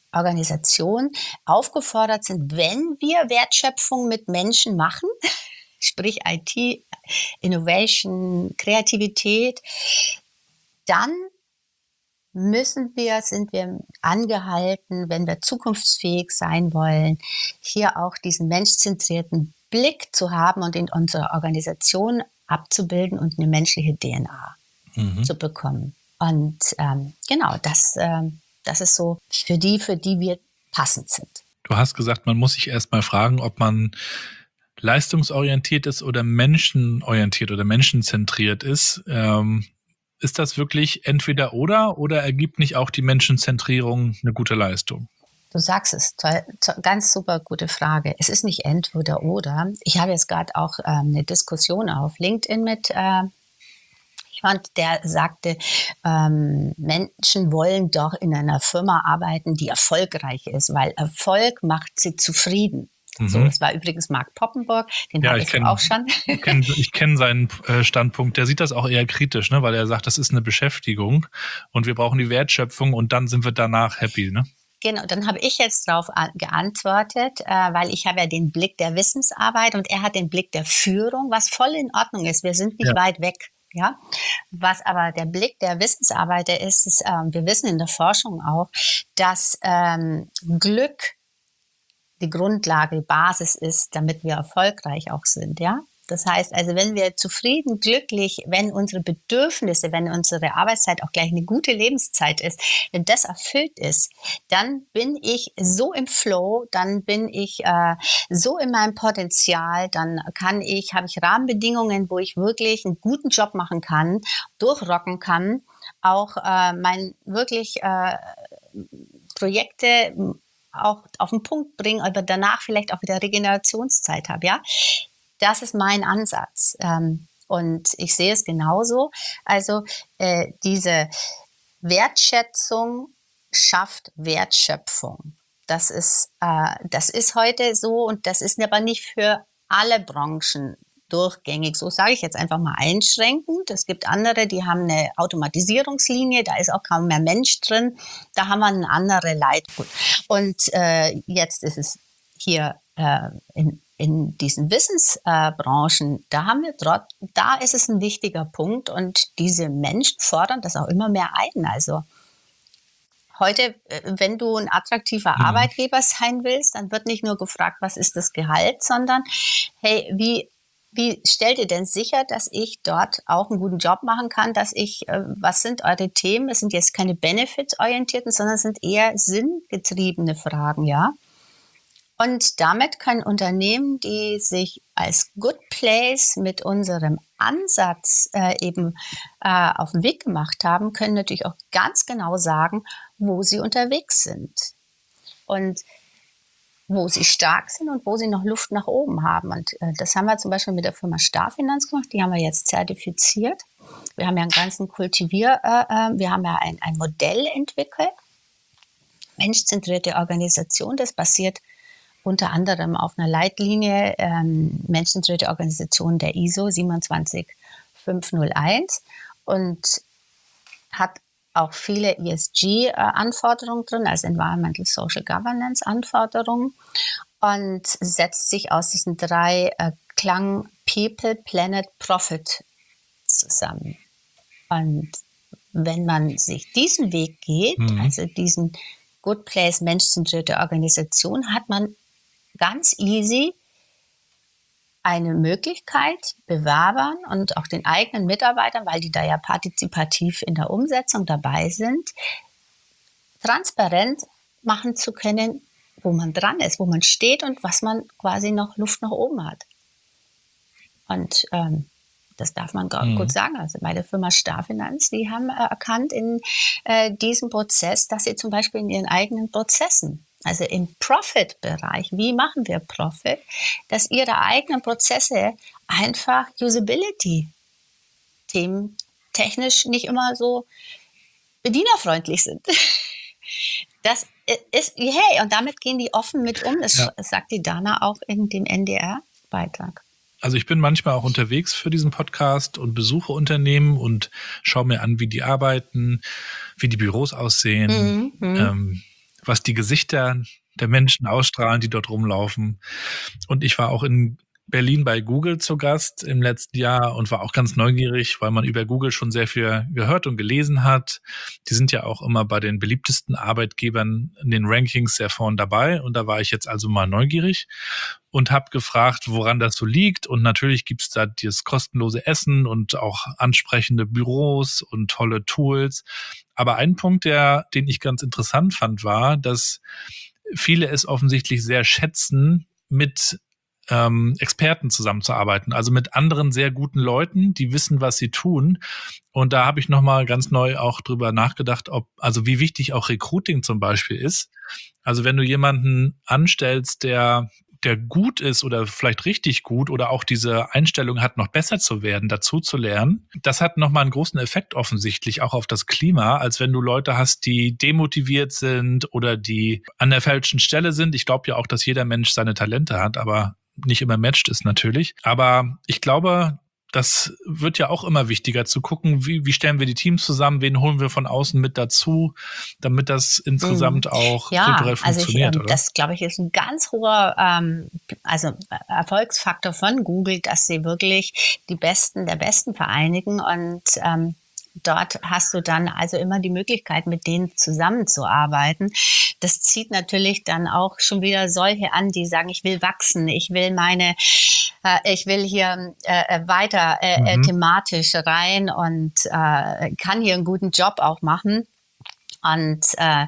S4: Organisation aufgefordert sind, wenn wir Wertschöpfung mit Menschen machen, sprich IT, Innovation, Kreativität, dann sind wir angehalten, wenn wir zukunftsfähig sein wollen, hier auch diesen menschzentrierten Blick zu haben und in unserer Organisation abzubilden und eine menschliche DNA zu bekommen. Und genau, das ist so für die wir passend sind.
S8: Du hast gesagt, man muss sich erst mal fragen, ob man leistungsorientiert ist oder menschenorientiert oder menschenzentriert ist. Ist das wirklich entweder oder ergibt nicht auch die Menschenzentrierung eine gute Leistung?
S4: Du sagst es, ganz super gute Frage. Es ist nicht entweder oder. Ich habe jetzt gerade auch eine Diskussion auf LinkedIn mit jemand, der sagte, Menschen wollen doch in einer Firma arbeiten, die erfolgreich ist, weil Erfolg macht sie zufrieden. So, das war übrigens Mark Poppenburg, den habe ich auch schon.
S8: Ich kenne seinen Standpunkt. Der sieht das auch eher kritisch, ne? Weil er sagt, das ist eine Beschäftigung und wir brauchen die Wertschöpfung und dann sind wir danach happy. Ne?
S4: Genau, dann habe ich jetzt darauf geantwortet, weil ich habe ja den Blick der Wissensarbeit und er hat den Blick der Führung, was voll in Ordnung ist. Wir sind nicht weit weg. Ja, was aber der Blick der Wissensarbeiter ist, wir wissen in der Forschung auch, dass Glück die Grundlage, die Basis ist, damit wir erfolgreich auch sind, ja. Das heißt also, wenn wir zufrieden, glücklich, wenn unsere Bedürfnisse, wenn unsere Arbeitszeit auch gleich eine gute Lebenszeit ist, wenn das erfüllt ist, dann bin ich so im Flow, dann bin ich so in meinem Potenzial, dann habe ich Rahmenbedingungen, wo ich wirklich einen guten Job machen kann, durchrocken kann, auch Projekte auch auf den Punkt bringen, aber danach vielleicht auch wieder Regenerationszeit habe, ja. Das ist mein Ansatz. Und ich sehe es genauso. Also diese Wertschätzung schafft Wertschöpfung. Das ist heute so und das ist aber nicht für alle Branchen durchgängig. So sage ich jetzt einfach mal einschränkend. Es gibt andere, die haben eine Automatisierungslinie, da ist auch kaum mehr Mensch drin. Da haben wir eine andere Leitgut. Und jetzt ist es hier in diesen Wissensbranchen, da ist es ein wichtiger Punkt und diese Menschen fordern das auch immer mehr ein. Also heute, wenn du ein attraktiver Arbeitgeber sein willst, dann wird nicht nur gefragt, was ist das Gehalt, sondern hey, wie stellt ihr denn sicher, dass ich dort auch einen guten Job machen kann, was sind eure Themen? Es sind jetzt keine Benefits-orientierten, sondern es sind eher sinngetriebene Fragen, ja. Und damit können Unternehmen, die sich als Good Place mit unserem Ansatz auf den Weg gemacht haben, können natürlich auch ganz genau sagen, wo sie unterwegs sind und wo sie stark sind und wo sie noch Luft nach oben haben. Und das haben wir zum Beispiel mit der Firma Starfinanz gemacht. Die haben wir jetzt zertifiziert. Wir haben ja einen ganzen wir haben ja ein Modell entwickelt. Menschzentrierte Organisation, das basiert unter anderem auf einer Leitlinie menschzentrierte Organisation der ISO 27501 und hat auch viele ESG-Anforderungen drin, also Environmental Social Governance Anforderungen, und setzt sich aus diesen 3 Klang People, Planet, Profit zusammen. Und wenn man sich diesen Weg geht, also diesen Good Place, menschzentrierte Organisation, hat man ganz easy eine Möglichkeit, Bewerbern und auch den eigenen Mitarbeitern, weil die da ja partizipativ in der Umsetzung dabei sind, transparent machen zu können, wo man dran ist, wo man steht und was man quasi noch Luft nach oben hat. Und das darf man gut sagen. Also bei der Firma Starfinanz, die haben erkannt in diesem Prozess, dass sie zum Beispiel in ihren eigenen Prozessen, also im Profit-Bereich, wie machen wir Profit, dass ihre eigenen Prozesse einfach Usability-Themen technisch nicht immer so bedienerfreundlich sind. Das ist, hey, und damit gehen die offen mit um. Das sagt die Dana auch in dem NDR-Beitrag.
S8: Also ich bin manchmal auch unterwegs für diesen Podcast und besuche Unternehmen und schaue mir an, wie die arbeiten, wie die Büros aussehen, was die Gesichter der Menschen ausstrahlen, die dort rumlaufen. Und ich war auch in Berlin bei Google zu Gast im letzten Jahr und war auch ganz neugierig, weil man über Google schon sehr viel gehört und gelesen hat. Die sind ja auch immer bei den beliebtesten Arbeitgebern in den Rankings sehr vorn dabei. Und da war ich jetzt also mal neugierig und habe gefragt, woran das so liegt. Und natürlich gibt's da dieses kostenlose Essen und auch ansprechende Büros und tolle Tools. Aber ein Punkt, den ich ganz interessant fand, war, dass viele es offensichtlich sehr schätzen, mit Experten zusammenzuarbeiten, also mit anderen sehr guten Leuten, die wissen, was sie tun. Und da habe ich nochmal ganz neu auch drüber nachgedacht, also wie wichtig auch Recruiting zum Beispiel ist. Also wenn du jemanden anstellst, der gut ist oder vielleicht richtig gut oder auch diese Einstellung hat, noch besser zu werden, dazu zu lernen, das hat nochmal einen großen Effekt offensichtlich auch auf das Klima, als wenn du Leute hast, die demotiviert sind oder die an der falschen Stelle sind. Ich glaube ja auch, dass jeder Mensch seine Talente hat, aber nicht immer matcht es natürlich. Aber ich glaube, das wird ja auch immer wichtiger zu gucken, wie stellen wir die Teams zusammen, wen holen wir von außen mit dazu, damit das insgesamt auch kulturell funktioniert.
S4: Also das, glaube ich, ist ein ganz hoher Erfolgsfaktor von Google, dass sie wirklich die Besten der Besten vereinigen und dort hast du dann also immer die Möglichkeit, mit denen zusammenzuarbeiten. Das zieht natürlich dann auch schon wieder solche an, die sagen, ich will wachsen, ich will hier weiter thematisch rein und kann hier einen guten Job auch machen. Und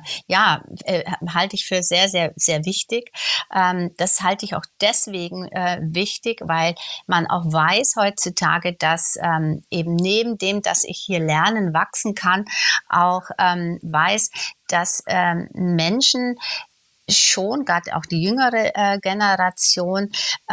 S4: halte ich für sehr, sehr, sehr wichtig. Das halte ich auch deswegen wichtig, weil man auch weiß heutzutage, dass eben neben dem, dass ich hier lernen, wachsen kann, auch weiß, dass Menschen schon, gerade auch die jüngere Generation,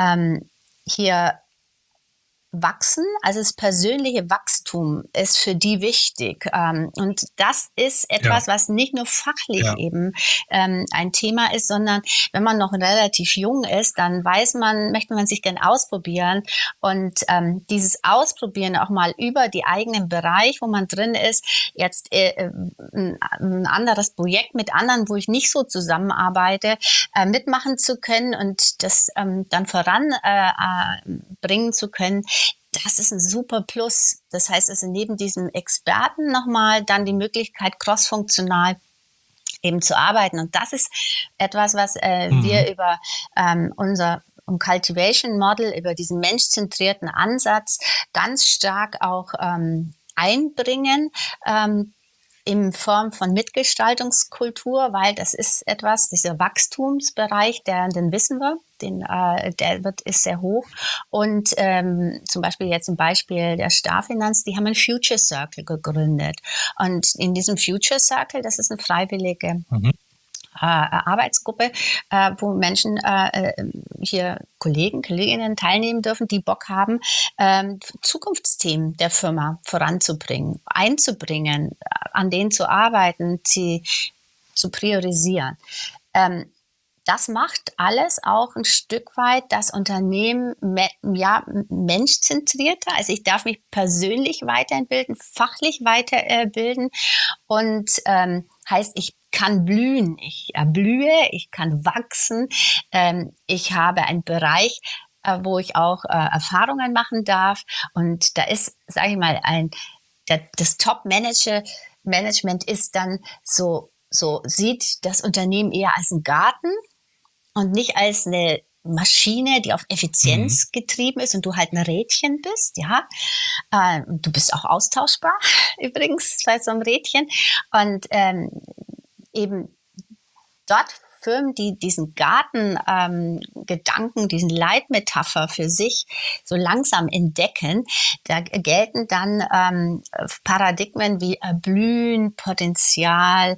S4: hier wachsen, also das persönliche Wachstum ist für die wichtig. Und das ist etwas, was nicht nur fachlich eben ein Thema ist, sondern wenn man noch relativ jung ist, dann möchte man sich gerne ausprobieren. Und dieses Ausprobieren auch mal über die eigenen Bereich, wo man drin ist, jetzt ein anderes Projekt mit anderen, wo ich nicht so zusammenarbeite, mitmachen zu können und das dann voranbringen zu können. Das ist ein super Plus. Das heißt, also neben diesem Experten nochmal dann die Möglichkeit, crossfunktional eben zu arbeiten. Und das ist etwas, was wir über unser Cultivation Model, über diesen menschzentrierten Ansatz ganz stark auch einbringen. In Form von Mitgestaltungskultur, weil das ist etwas, dieser Wachstumsbereich, den wissen wir, ist sehr hoch. Und zum Beispiel jetzt im Beispiel der Starfinanz, die haben einen Future Circle gegründet. Und in diesem Future Circle, das ist eine freiwillige Arbeitsgruppe, wo Menschen hier Kolleginnen teilnehmen dürfen, die Bock haben, Zukunftsthemen der Firma voranzubringen, einzubringen, an denen zu arbeiten, sie zu priorisieren. Das macht alles auch ein Stück weit das Unternehmen menschzentrierter. Also ich darf mich persönlich weiterbilden, fachlich weiterbilden und heißt, ich kann blühen, ich erblühe, ich kann wachsen, ich habe einen Bereich, wo ich auch Erfahrungen machen darf und da ist, sage ich mal, das Top-Management ist dann so sieht das Unternehmen eher als einen Garten und nicht als eine Maschine, die auf Effizienz getrieben ist und du halt ein Rädchen bist, ja. Du bist auch austauschbar übrigens bei so einem Rädchen und eben dort Firmen, die diesen Gartengedanken, diesen Leitmetapher für sich so langsam entdecken, da gelten dann Paradigmen wie Erblühen, Potenzial,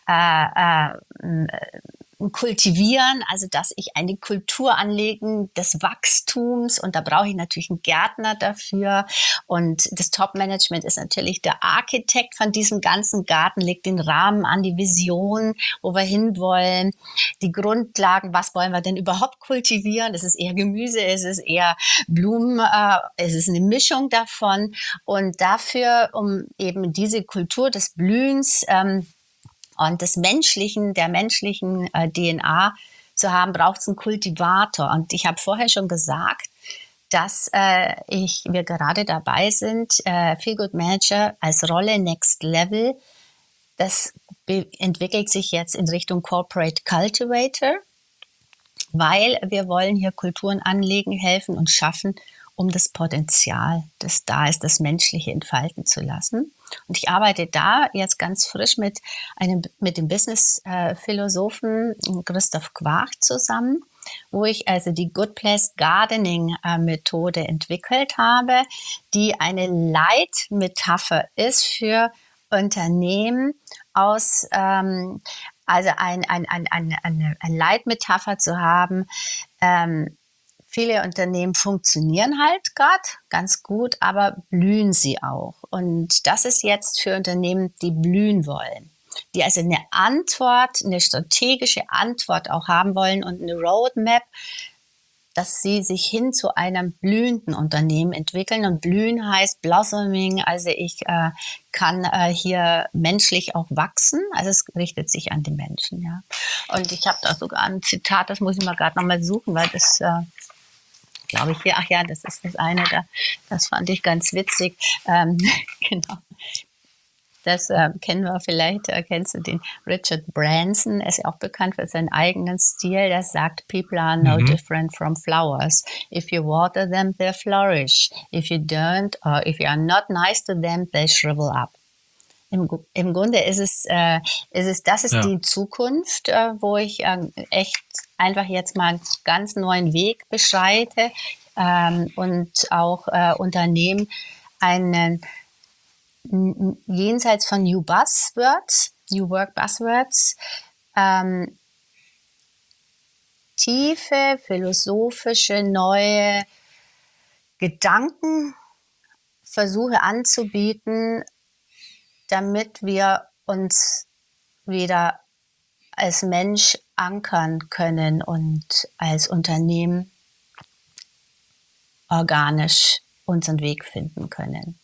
S4: kultivieren, also dass ich eine Kultur anlegen des Wachstums und da brauche ich natürlich einen Gärtner dafür und das Top-Management ist natürlich der Architekt von diesem ganzen Garten, legt den Rahmen an, die Vision, wo wir hinwollen, die Grundlagen, was wollen wir denn überhaupt kultivieren, es ist eher Gemüse, es ist eher Blumen, es ist eine Mischung davon und dafür, um eben diese Kultur des Blühens und der menschlichen DNA zu haben, braucht es einen Kultivator. Und ich habe vorher schon gesagt, dass wir gerade dabei sind, Feel Good Manager als Rolle Next Level. Das entwickelt sich jetzt in Richtung Corporate Cultivator, weil wir wollen hier Kulturen anlegen, helfen und schaffen, um das Potenzial, das da ist, das Menschliche entfalten zu lassen. Und ich arbeite da jetzt ganz frisch mit dem Business-Philosophen Christoph Quarch zusammen, wo ich also die Good Place Gardening Methode entwickelt habe, die eine Leitmetapher ist für Unternehmen also eine Leitmetapher zu haben. Viele Unternehmen funktionieren halt gerade ganz gut, aber blühen sie auch. Und das ist jetzt für Unternehmen, die blühen wollen, die also eine strategische Antwort auch haben wollen und eine Roadmap, dass sie sich hin zu einem blühenden Unternehmen entwickeln. Und blühen heißt Blossoming, also ich kann hier menschlich auch wachsen. Also es richtet sich an die Menschen, ja. Und ich habe da sogar ein Zitat, das muss ich mal gerade nochmal suchen, weil das, glaube ich, das ist das eine, das fand ich ganz witzig. Genau. Das kennen wir vielleicht, kennst du den Richard Branson, er ist ja auch bekannt für seinen eigenen Stil, der sagt, people are no different from flowers. If you water them, they flourish. If you don't, or if you are not nice to them, they shrivel up. Im Grunde ist es die Zukunft, wo ich echt einfach jetzt mal einen ganz neuen Weg beschreite und auch Unternehmen jenseits von New Work Buzzwords, tiefe, philosophische, neue Gedankenversuche anzubieten, damit wir uns wieder als Mensch ankern können und als Unternehmen organisch unseren Weg finden können.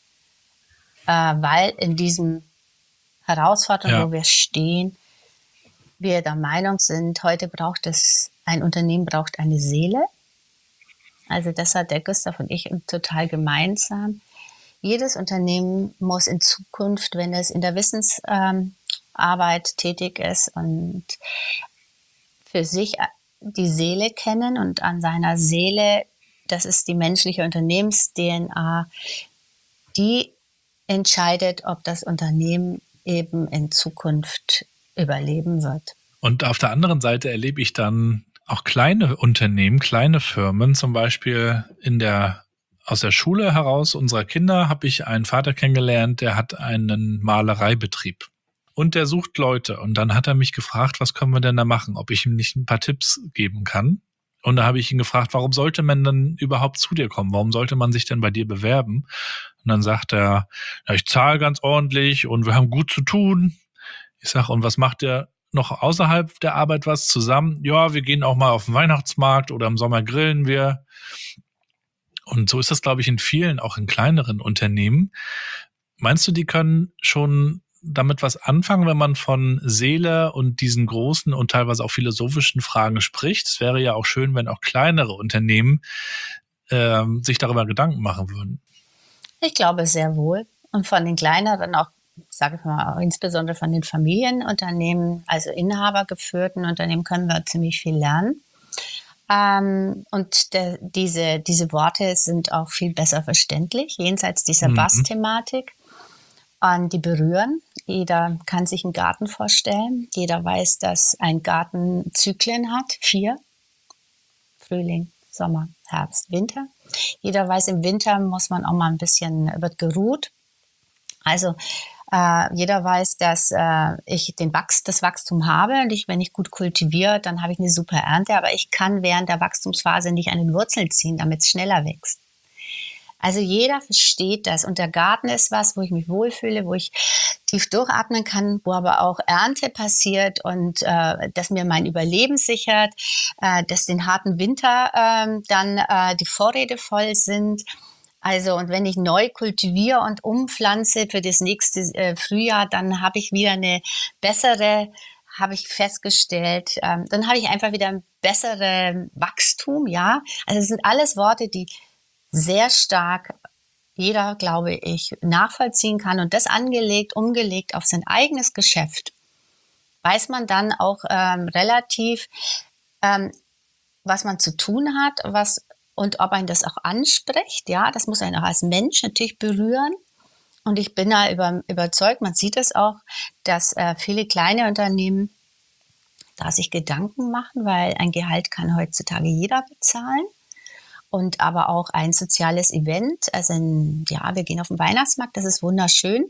S4: Weil in diesem Herausforderung, wo wir stehen, wir der Meinung sind, heute ein Unternehmen braucht eine Seele. Also das hat der Gustav und ich total gemeinsam. Jedes Unternehmen muss in Zukunft, wenn es in der Wissensarbeit tätig ist und für sich die Seele kennen und an seiner Seele, das ist die menschliche Unternehmens-DNA, die entscheidet, ob das Unternehmen eben in Zukunft überleben wird.
S8: Und auf der anderen Seite erlebe ich dann auch kleine Unternehmen, kleine Firmen, zum Beispiel aus der Schule heraus unserer Kinder habe ich einen Vater kennengelernt, der hat einen Malereibetrieb. Und der sucht Leute. Und dann hat er mich gefragt, was können wir denn da machen, ob ich ihm nicht ein paar Tipps geben kann. Und da habe ich ihn gefragt, warum sollte man dann überhaupt zu dir kommen? Warum sollte man sich denn bei dir bewerben? Und dann sagt er, ich zahle ganz ordentlich und wir haben gut zu tun. Ich sage, und was macht ihr noch außerhalb der Arbeit was zusammen? Ja, wir gehen auch mal auf den Weihnachtsmarkt oder im Sommer grillen wir. Und so ist das, glaube ich, in vielen, auch in kleineren Unternehmen. Meinst du, die können schon damit was anfangen, wenn man von Seele und diesen großen und teilweise auch philosophischen Fragen spricht? Es wäre ja auch schön, wenn auch kleinere Unternehmen sich darüber Gedanken machen würden.
S4: Ich glaube sehr wohl. Und von den kleineren auch, sage ich mal, insbesondere von den Familienunternehmen, also inhabergeführten Unternehmen, können wir ziemlich viel lernen. Und diese Worte sind auch viel besser verständlich, jenseits dieser Bass-Thematik. Und die berühren. Jeder kann sich einen Garten vorstellen. Jeder weiß, dass ein Garten Zyklen hat, 4. Frühling, Sommer, Herbst, Winter. Jeder weiß, im Winter muss man auch mal wird geruht. Also jeder weiß, dass ich das Wachstum habe und wenn ich gut kultiviere, dann habe ich eine super Ernte, aber ich kann während der Wachstumsphase nicht an den Wurzeln ziehen, damit es schneller wächst. Also jeder versteht das und der Garten ist was, wo ich mich wohlfühle, wo ich tief durchatmen kann, wo aber auch Ernte passiert und das mir mein Überleben sichert, dass den harten Winter dann die Vorräte voll sind. Also und wenn ich neu kultiviere und umpflanze für das nächste Frühjahr, dann habe ich wieder habe ich festgestellt, dann habe ich einfach wieder ein besseres Wachstum, ja. Also es sind alles Worte, die sehr stark jeder, glaube ich, nachvollziehen kann und das umgelegt auf sein eigenes Geschäft, weiß man dann auch relativ, was man zu tun hat, und ob einen das auch anspricht. Ja, das muss einen auch als Mensch natürlich berühren. Und ich bin da überzeugt, man sieht es auch, dass viele kleine Unternehmen da sich Gedanken machen, weil ein Gehalt kann heutzutage jeder bezahlen. Und aber auch ein soziales Event, also wir gehen auf den Weihnachtsmarkt, das ist wunderschön.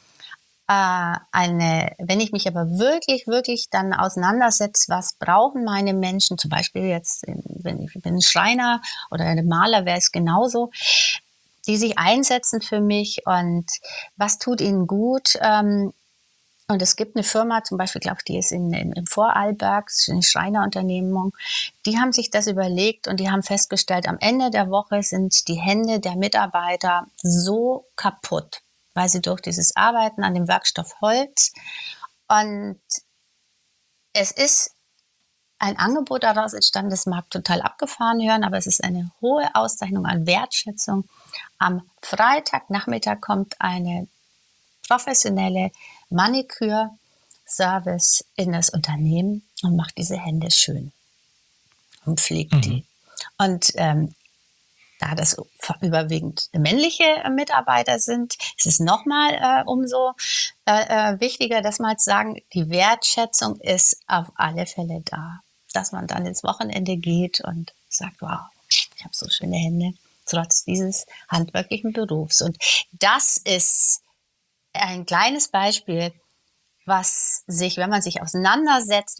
S4: Wenn ich mich aber wirklich, wirklich dann auseinandersetze, was brauchen meine Menschen, zum Beispiel jetzt, wenn ich bin ein Schreiner oder ein Maler, wäre es genauso, die sich einsetzen für mich und was tut ihnen gut. Und es gibt eine Firma, zum Beispiel, glaube ich, die ist im Vorarlberg, eine Schreinerunternehmung, die haben sich das überlegt und die haben festgestellt, am Ende der Woche sind die Hände der Mitarbeiter so kaputt, weil sie durch dieses Arbeiten an dem Werkstoff Holz, und es ist ein Angebot daraus entstanden, das mag total abgefahren hören, aber es ist eine hohe Auszeichnung an Wertschätzung. Am Freitagnachmittag kommt eine professionelle Maniküre-Service in das Unternehmen und macht diese Hände schön und pflegt die. Und da das überwiegend männliche Mitarbeiter sind, ist es nochmal umso wichtiger, dass man sagen, die Wertschätzung ist auf alle Fälle da. Dass man dann ins Wochenende geht und sagt, wow, ich habe so schöne Hände, trotz dieses handwerklichen Berufs. Und das ist ein kleines Beispiel, wenn man sich auseinandersetzt,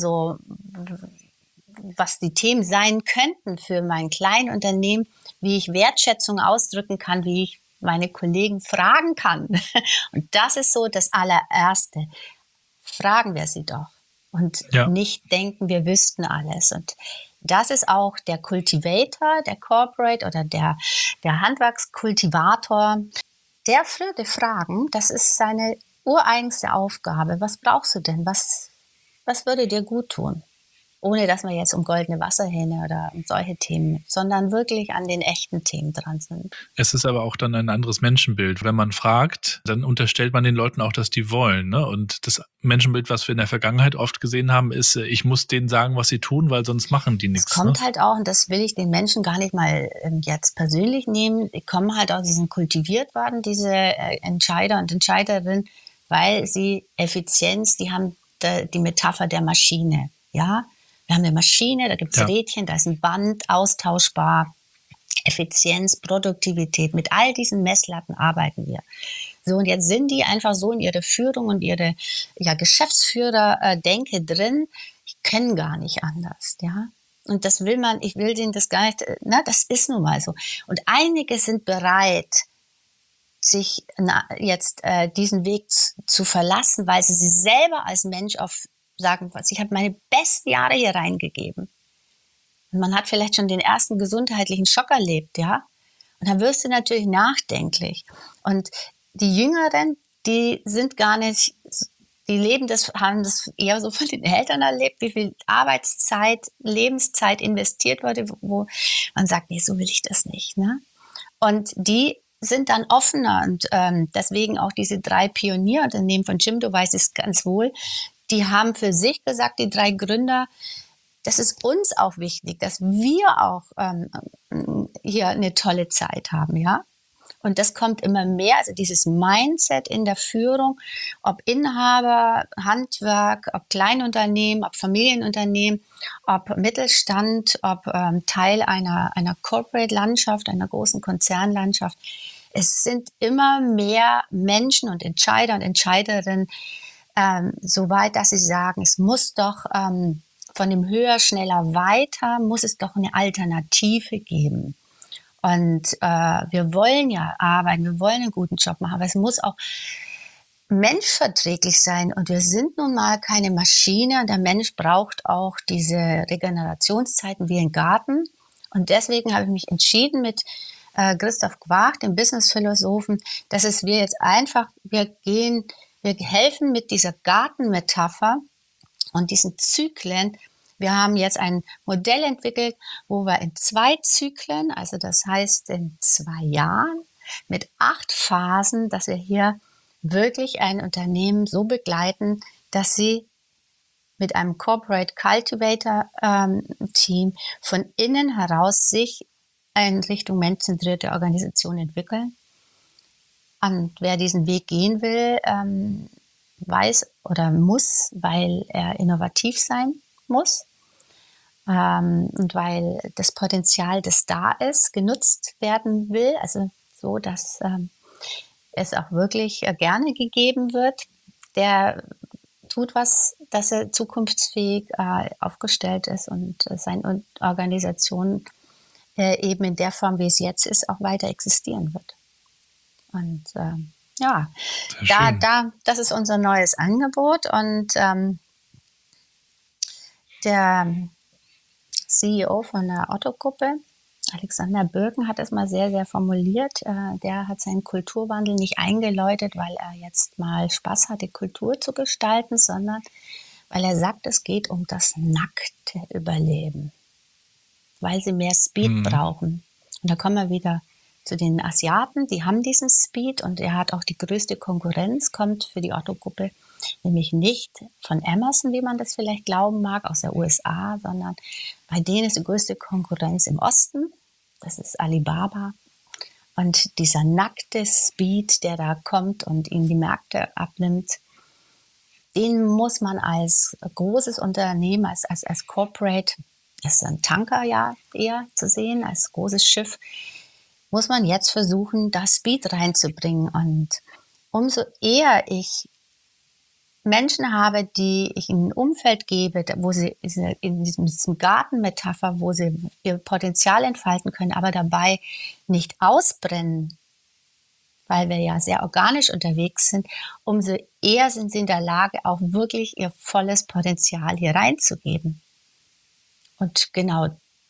S4: was die Themen sein könnten für mein Kleinunternehmen, wie ich Wertschätzung ausdrücken kann, wie ich meine Kollegen fragen kann. Und das ist so das allererste. Fragen wir sie doch und nicht denken, wir wüssten alles. Und das ist auch der Cultivator, der Corporate oder der Handwerkskultivator. Der würde fragen, das ist seine ureigenste Aufgabe. Was brauchst du denn? Was würde dir gut tun? Ohne dass wir jetzt um goldene Wasserhähne oder um solche Themen, sondern wirklich an den echten Themen dran sind.
S8: Es ist aber auch dann ein anderes Menschenbild. Wenn man fragt, dann unterstellt man den Leuten auch, dass die wollen. Ne? Und das Menschenbild, was wir in der Vergangenheit oft gesehen haben, ist, ich muss denen sagen, was sie tun, weil sonst machen die nichts.
S4: Es kommt halt auch, und das will ich den Menschen gar nicht mal jetzt persönlich nehmen, die kommen halt aus diesen kultiviert worden, diese Entscheider und Entscheiderinnen, weil sie Effizienz, die haben die Metapher der Maschine, ja. Wir haben eine Maschine, da gibt es Rädchen, da ist ein Band, austauschbar, Effizienz, Produktivität, mit all diesen Messlatten arbeiten wir. So, und jetzt sind die einfach so in ihre Führung und ihre Geschäftsführer-Denke drin, die können gar nicht anders, ja. Und das ich will denen das gar nicht, das ist nun mal so. Und einige sind bereit, sich jetzt diesen Weg zu verlassen, weil sie selber als Mensch sagen, ich habe meine besten Jahre hier reingegeben. Und man hat vielleicht schon den ersten gesundheitlichen Schock erlebt, ja. Und dann wirst du natürlich nachdenklich. Und die Jüngeren, die sind gar nicht, die haben das eher so von den Eltern erlebt, wie viel Arbeitszeit, Lebenszeit investiert wurde, wo man sagt, nee, so will ich das nicht, ne? Und die sind dann offener und deswegen auch diese 3 Pionierunternehmen von Jim, du weißt es ganz wohl, die haben für sich gesagt, die 3 Gründer, das ist uns auch wichtig, dass wir auch hier eine tolle Zeit haben, ja. Und das kommt immer mehr, also dieses Mindset in der Führung, ob Inhaber, Handwerk, ob Kleinunternehmen, ob Familienunternehmen, ob Mittelstand, ob Teil einer Corporate-Landschaft, einer großen Konzernlandschaft. Es sind immer mehr Menschen und Entscheider und Entscheiderinnen, so weit, dass sie sagen, es muss doch von dem höher, schneller, weiter, muss es doch eine Alternative geben. Und wir wollen ja arbeiten, wir wollen einen guten Job machen, aber es muss auch menschverträglich sein. Und wir sind nun mal keine Maschine und der Mensch braucht auch diese Regenerationszeiten wie ein Garten. Und deswegen habe ich mich entschieden mit Christoph Quark, dem Businessphilosophen, dass wir jetzt einfach, wir helfen mit dieser Gartenmetapher und diesen Zyklen Wir haben jetzt ein Modell entwickelt, wo wir in 2 Zyklen, also das heißt in 2 Jahren, mit 8 Phasen, dass wir hier wirklich ein Unternehmen so begleiten, dass sie mit einem Corporate Cultivator Team von innen heraus sich in Richtung menschenzentrierte Organisation entwickeln. Und wer diesen Weg gehen will, weiß oder muss, weil er innovativ sein muss und weil das Potenzial, das da ist, genutzt werden will, also so, dass es auch wirklich gerne gegeben wird. Der tut was, dass er zukunftsfähig aufgestellt ist und seine Organisation eben in der Form, wie es jetzt ist, auch weiter existieren wird. Und das ist unser neues Angebot. Und der CEO von der Otto-Gruppe, Alexander Birken, hat das mal sehr, sehr formuliert. Der hat seinen Kulturwandel nicht eingeläutet, weil er jetzt mal Spaß hatte, Kultur zu gestalten, sondern weil er sagt, es geht um das nackte Überleben, weil sie mehr Speed brauchen. Und da kommen wir wieder zu den Asiaten, die haben diesen Speed und er hat auch die größte Konkurrenz, kommt für die Otto-Gruppe nämlich nicht von Amazon, wie man das vielleicht glauben mag, aus der USA, sondern bei denen ist die größte Konkurrenz im Osten, das ist Alibaba. Und dieser nackte Speed, der da kommt und ihnen die Märkte abnimmt, den muss man als großes Unternehmen, als Corporate, das ist ein Tanker ja eher zu sehen, als großes Schiff, muss man jetzt versuchen, da Speed reinzubringen. Und umso eher ich Menschen habe, die ich in ein Umfeld gebe, wo sie in diesem Gartenmetapher, wo sie ihr Potenzial entfalten können, aber dabei nicht ausbrennen, weil wir ja sehr organisch unterwegs sind, umso eher sind sie in der Lage, auch wirklich ihr volles Potenzial hier reinzugeben. Und genau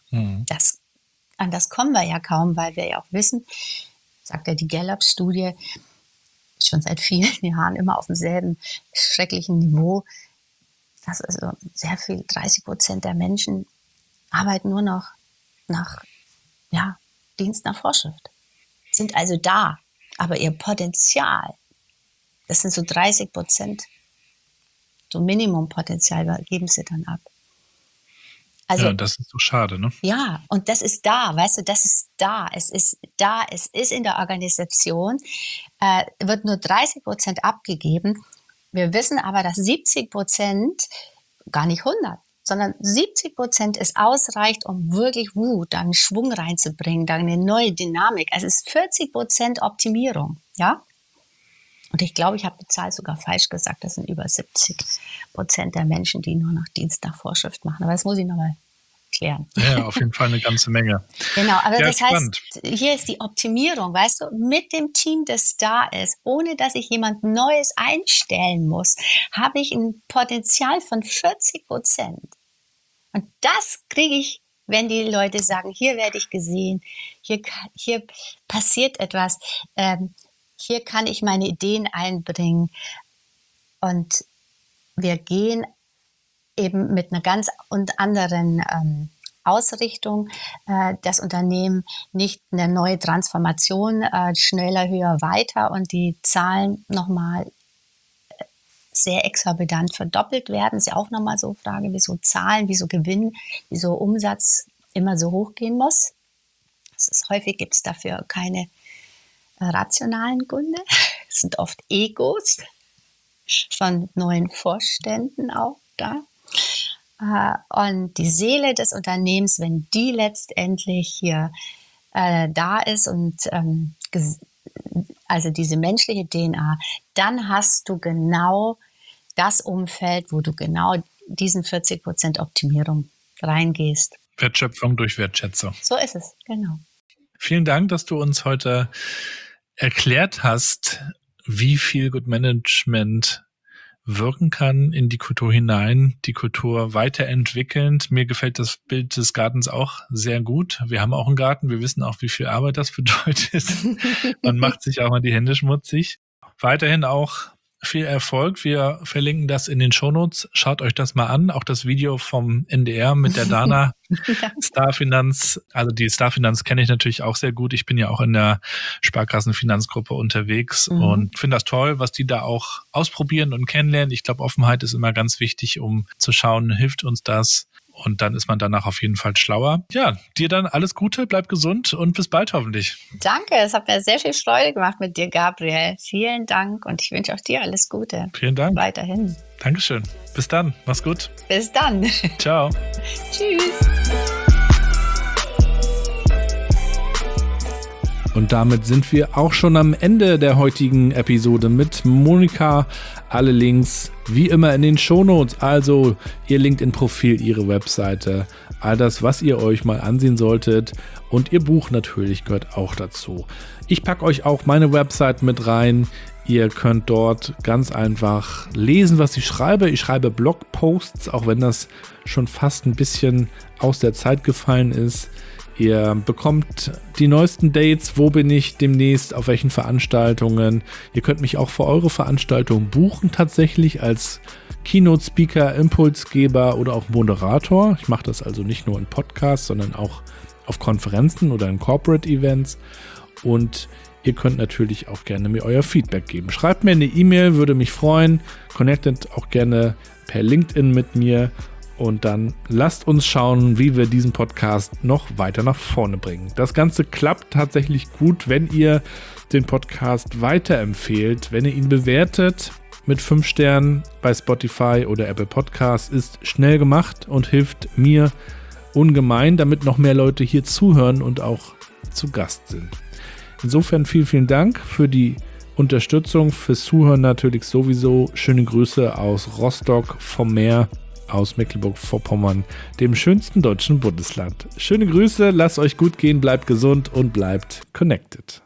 S4: an das kommen wir ja kaum, weil wir ja auch wissen, sagt ja die Gallup-Studie, schon seit vielen Jahren immer auf demselben schrecklichen Niveau, dass also sehr viel, 30% der Menschen arbeiten nur noch nach Dienst nach Vorschrift, sind also da, aber ihr Potenzial, das sind so 30%, so Minimumpotenzial geben sie dann ab. Also,
S8: ja, das ist so schade, ne?
S4: Ja, und das ist da, weißt du, das ist da. Es ist da, es ist in der Organisation, wird nur 30% abgegeben. Wir wissen aber, dass 70%, gar nicht 100, sondern 70% es ausreicht, um wirklich da einen Schwung reinzubringen, da eine neue Dynamik. Also es ist 40% Optimierung, ja? Und ich glaube, ich habe die Zahl sogar falsch gesagt. Das sind über 70% der Menschen, die nur noch Dienst nach Vorschrift machen. Aber das muss ich nochmal klären.
S8: Ja, auf jeden Fall eine ganze Menge.
S4: Genau, aber
S8: ja,
S4: das
S8: spannend.
S4: heißt, hier ist die Optimierung, weißt du, mit dem Team, das da ist, ohne dass ich jemand Neues einstellen muss, habe ich ein Potenzial von 40%. Und das kriege ich, wenn die Leute sagen, hier werde ich gesehen, hier passiert etwas, hier kann ich meine Ideen einbringen und wir gehen eben mit einer ganz anderen Ausrichtung das Unternehmen, nicht eine neue Transformation, schneller, höher, weiter und die Zahlen nochmal sehr exorbitant verdoppelt werden. Ist ja auch nochmal so eine Frage, wieso Zahlen, wieso Gewinn, wieso Umsatz immer so hoch gehen muss. Häufig gibt es dafür keine rationalen Gründe. Es sind oft Egos von neuen Vorständen auch da. Und die Seele des Unternehmens, wenn die letztendlich hier da ist und also diese menschliche DNA, dann hast du genau das Umfeld, wo du genau diesen 40% Optimierung reingehst.
S8: Wertschöpfung durch Wertschätzung.
S4: So ist es, genau.
S8: Vielen Dank, dass du uns heute erklärt hast, wie viel Good Management wirken kann in die Kultur hinein, die Kultur weiterentwickelnd. Mir gefällt das Bild des Gartens auch sehr gut. Wir haben auch einen Garten, wir wissen auch, wie viel Arbeit das bedeutet. Man macht sich auch mal die Hände schmutzig. Weiterhin auch viel Erfolg. Wir verlinken das in den Shownotes. Schaut euch das mal an. Auch das Video vom NDR mit der Dana. Starfinanz. Also die Starfinanz kenne ich natürlich auch sehr gut. Ich bin ja auch in der Sparkassenfinanzgruppe unterwegs und finde das toll, was die da auch ausprobieren und kennenlernen. Ich glaube, Offenheit ist immer ganz wichtig, um zu schauen, hilft uns das? Und dann ist man danach auf jeden Fall schlauer. Ja, dir dann alles Gute, bleib gesund und bis bald hoffentlich.
S4: Danke, es hat mir sehr viel Freude gemacht mit dir, Gabriel. Vielen Dank und ich wünsche auch dir alles Gute.
S8: Vielen Dank.
S4: Weiterhin.
S8: Dankeschön. Bis dann. Mach's gut.
S4: Bis dann.
S8: Ciao.
S4: Tschüss.
S6: Und damit sind wir auch schon am Ende der heutigen Episode mit Monika. Alle Links wie immer in den Shownotes, also ihr LinkedIn-Profil, ihre Webseite, all das, was ihr euch mal ansehen solltet. Und ihr Buch natürlich gehört auch dazu. Ich packe euch auch meine Website mit rein. Ihr könnt dort ganz einfach lesen, was ich schreibe. Ich schreibe Blogposts, auch wenn das schon fast ein bisschen aus der Zeit gefallen ist. Ihr bekommt die neuesten Dates, wo bin ich demnächst, auf welchen Veranstaltungen. Ihr könnt mich auch für eure Veranstaltung buchen, tatsächlich als Keynote-Speaker, Impulsgeber oder auch Moderator. Ich mache das also nicht nur in Podcasts, sondern auch auf Konferenzen oder in Corporate-Events. Und ihr könnt natürlich auch gerne mir euer Feedback geben. Schreibt mir eine E-Mail, würde mich freuen. Connectet auch gerne per LinkedIn mit mir. Und dann lasst uns schauen, wie wir diesen Podcast noch weiter nach vorne bringen. Das Ganze klappt tatsächlich gut, wenn ihr den Podcast weiterempfehlt, wenn ihr ihn bewertet mit 5 Sternen bei Spotify oder Apple Podcasts. Ist schnell gemacht und hilft mir ungemein, damit noch mehr Leute hier zuhören und auch zu Gast sind. Insofern vielen Dank für die Unterstützung, fürs Zuhören natürlich sowieso. Schöne Grüße aus Rostock vom Meer, aus Mecklenburg-Vorpommern, dem schönsten deutschen Bundesland. Schöne Grüße, lasst euch gut gehen, bleibt gesund und bleibt connected.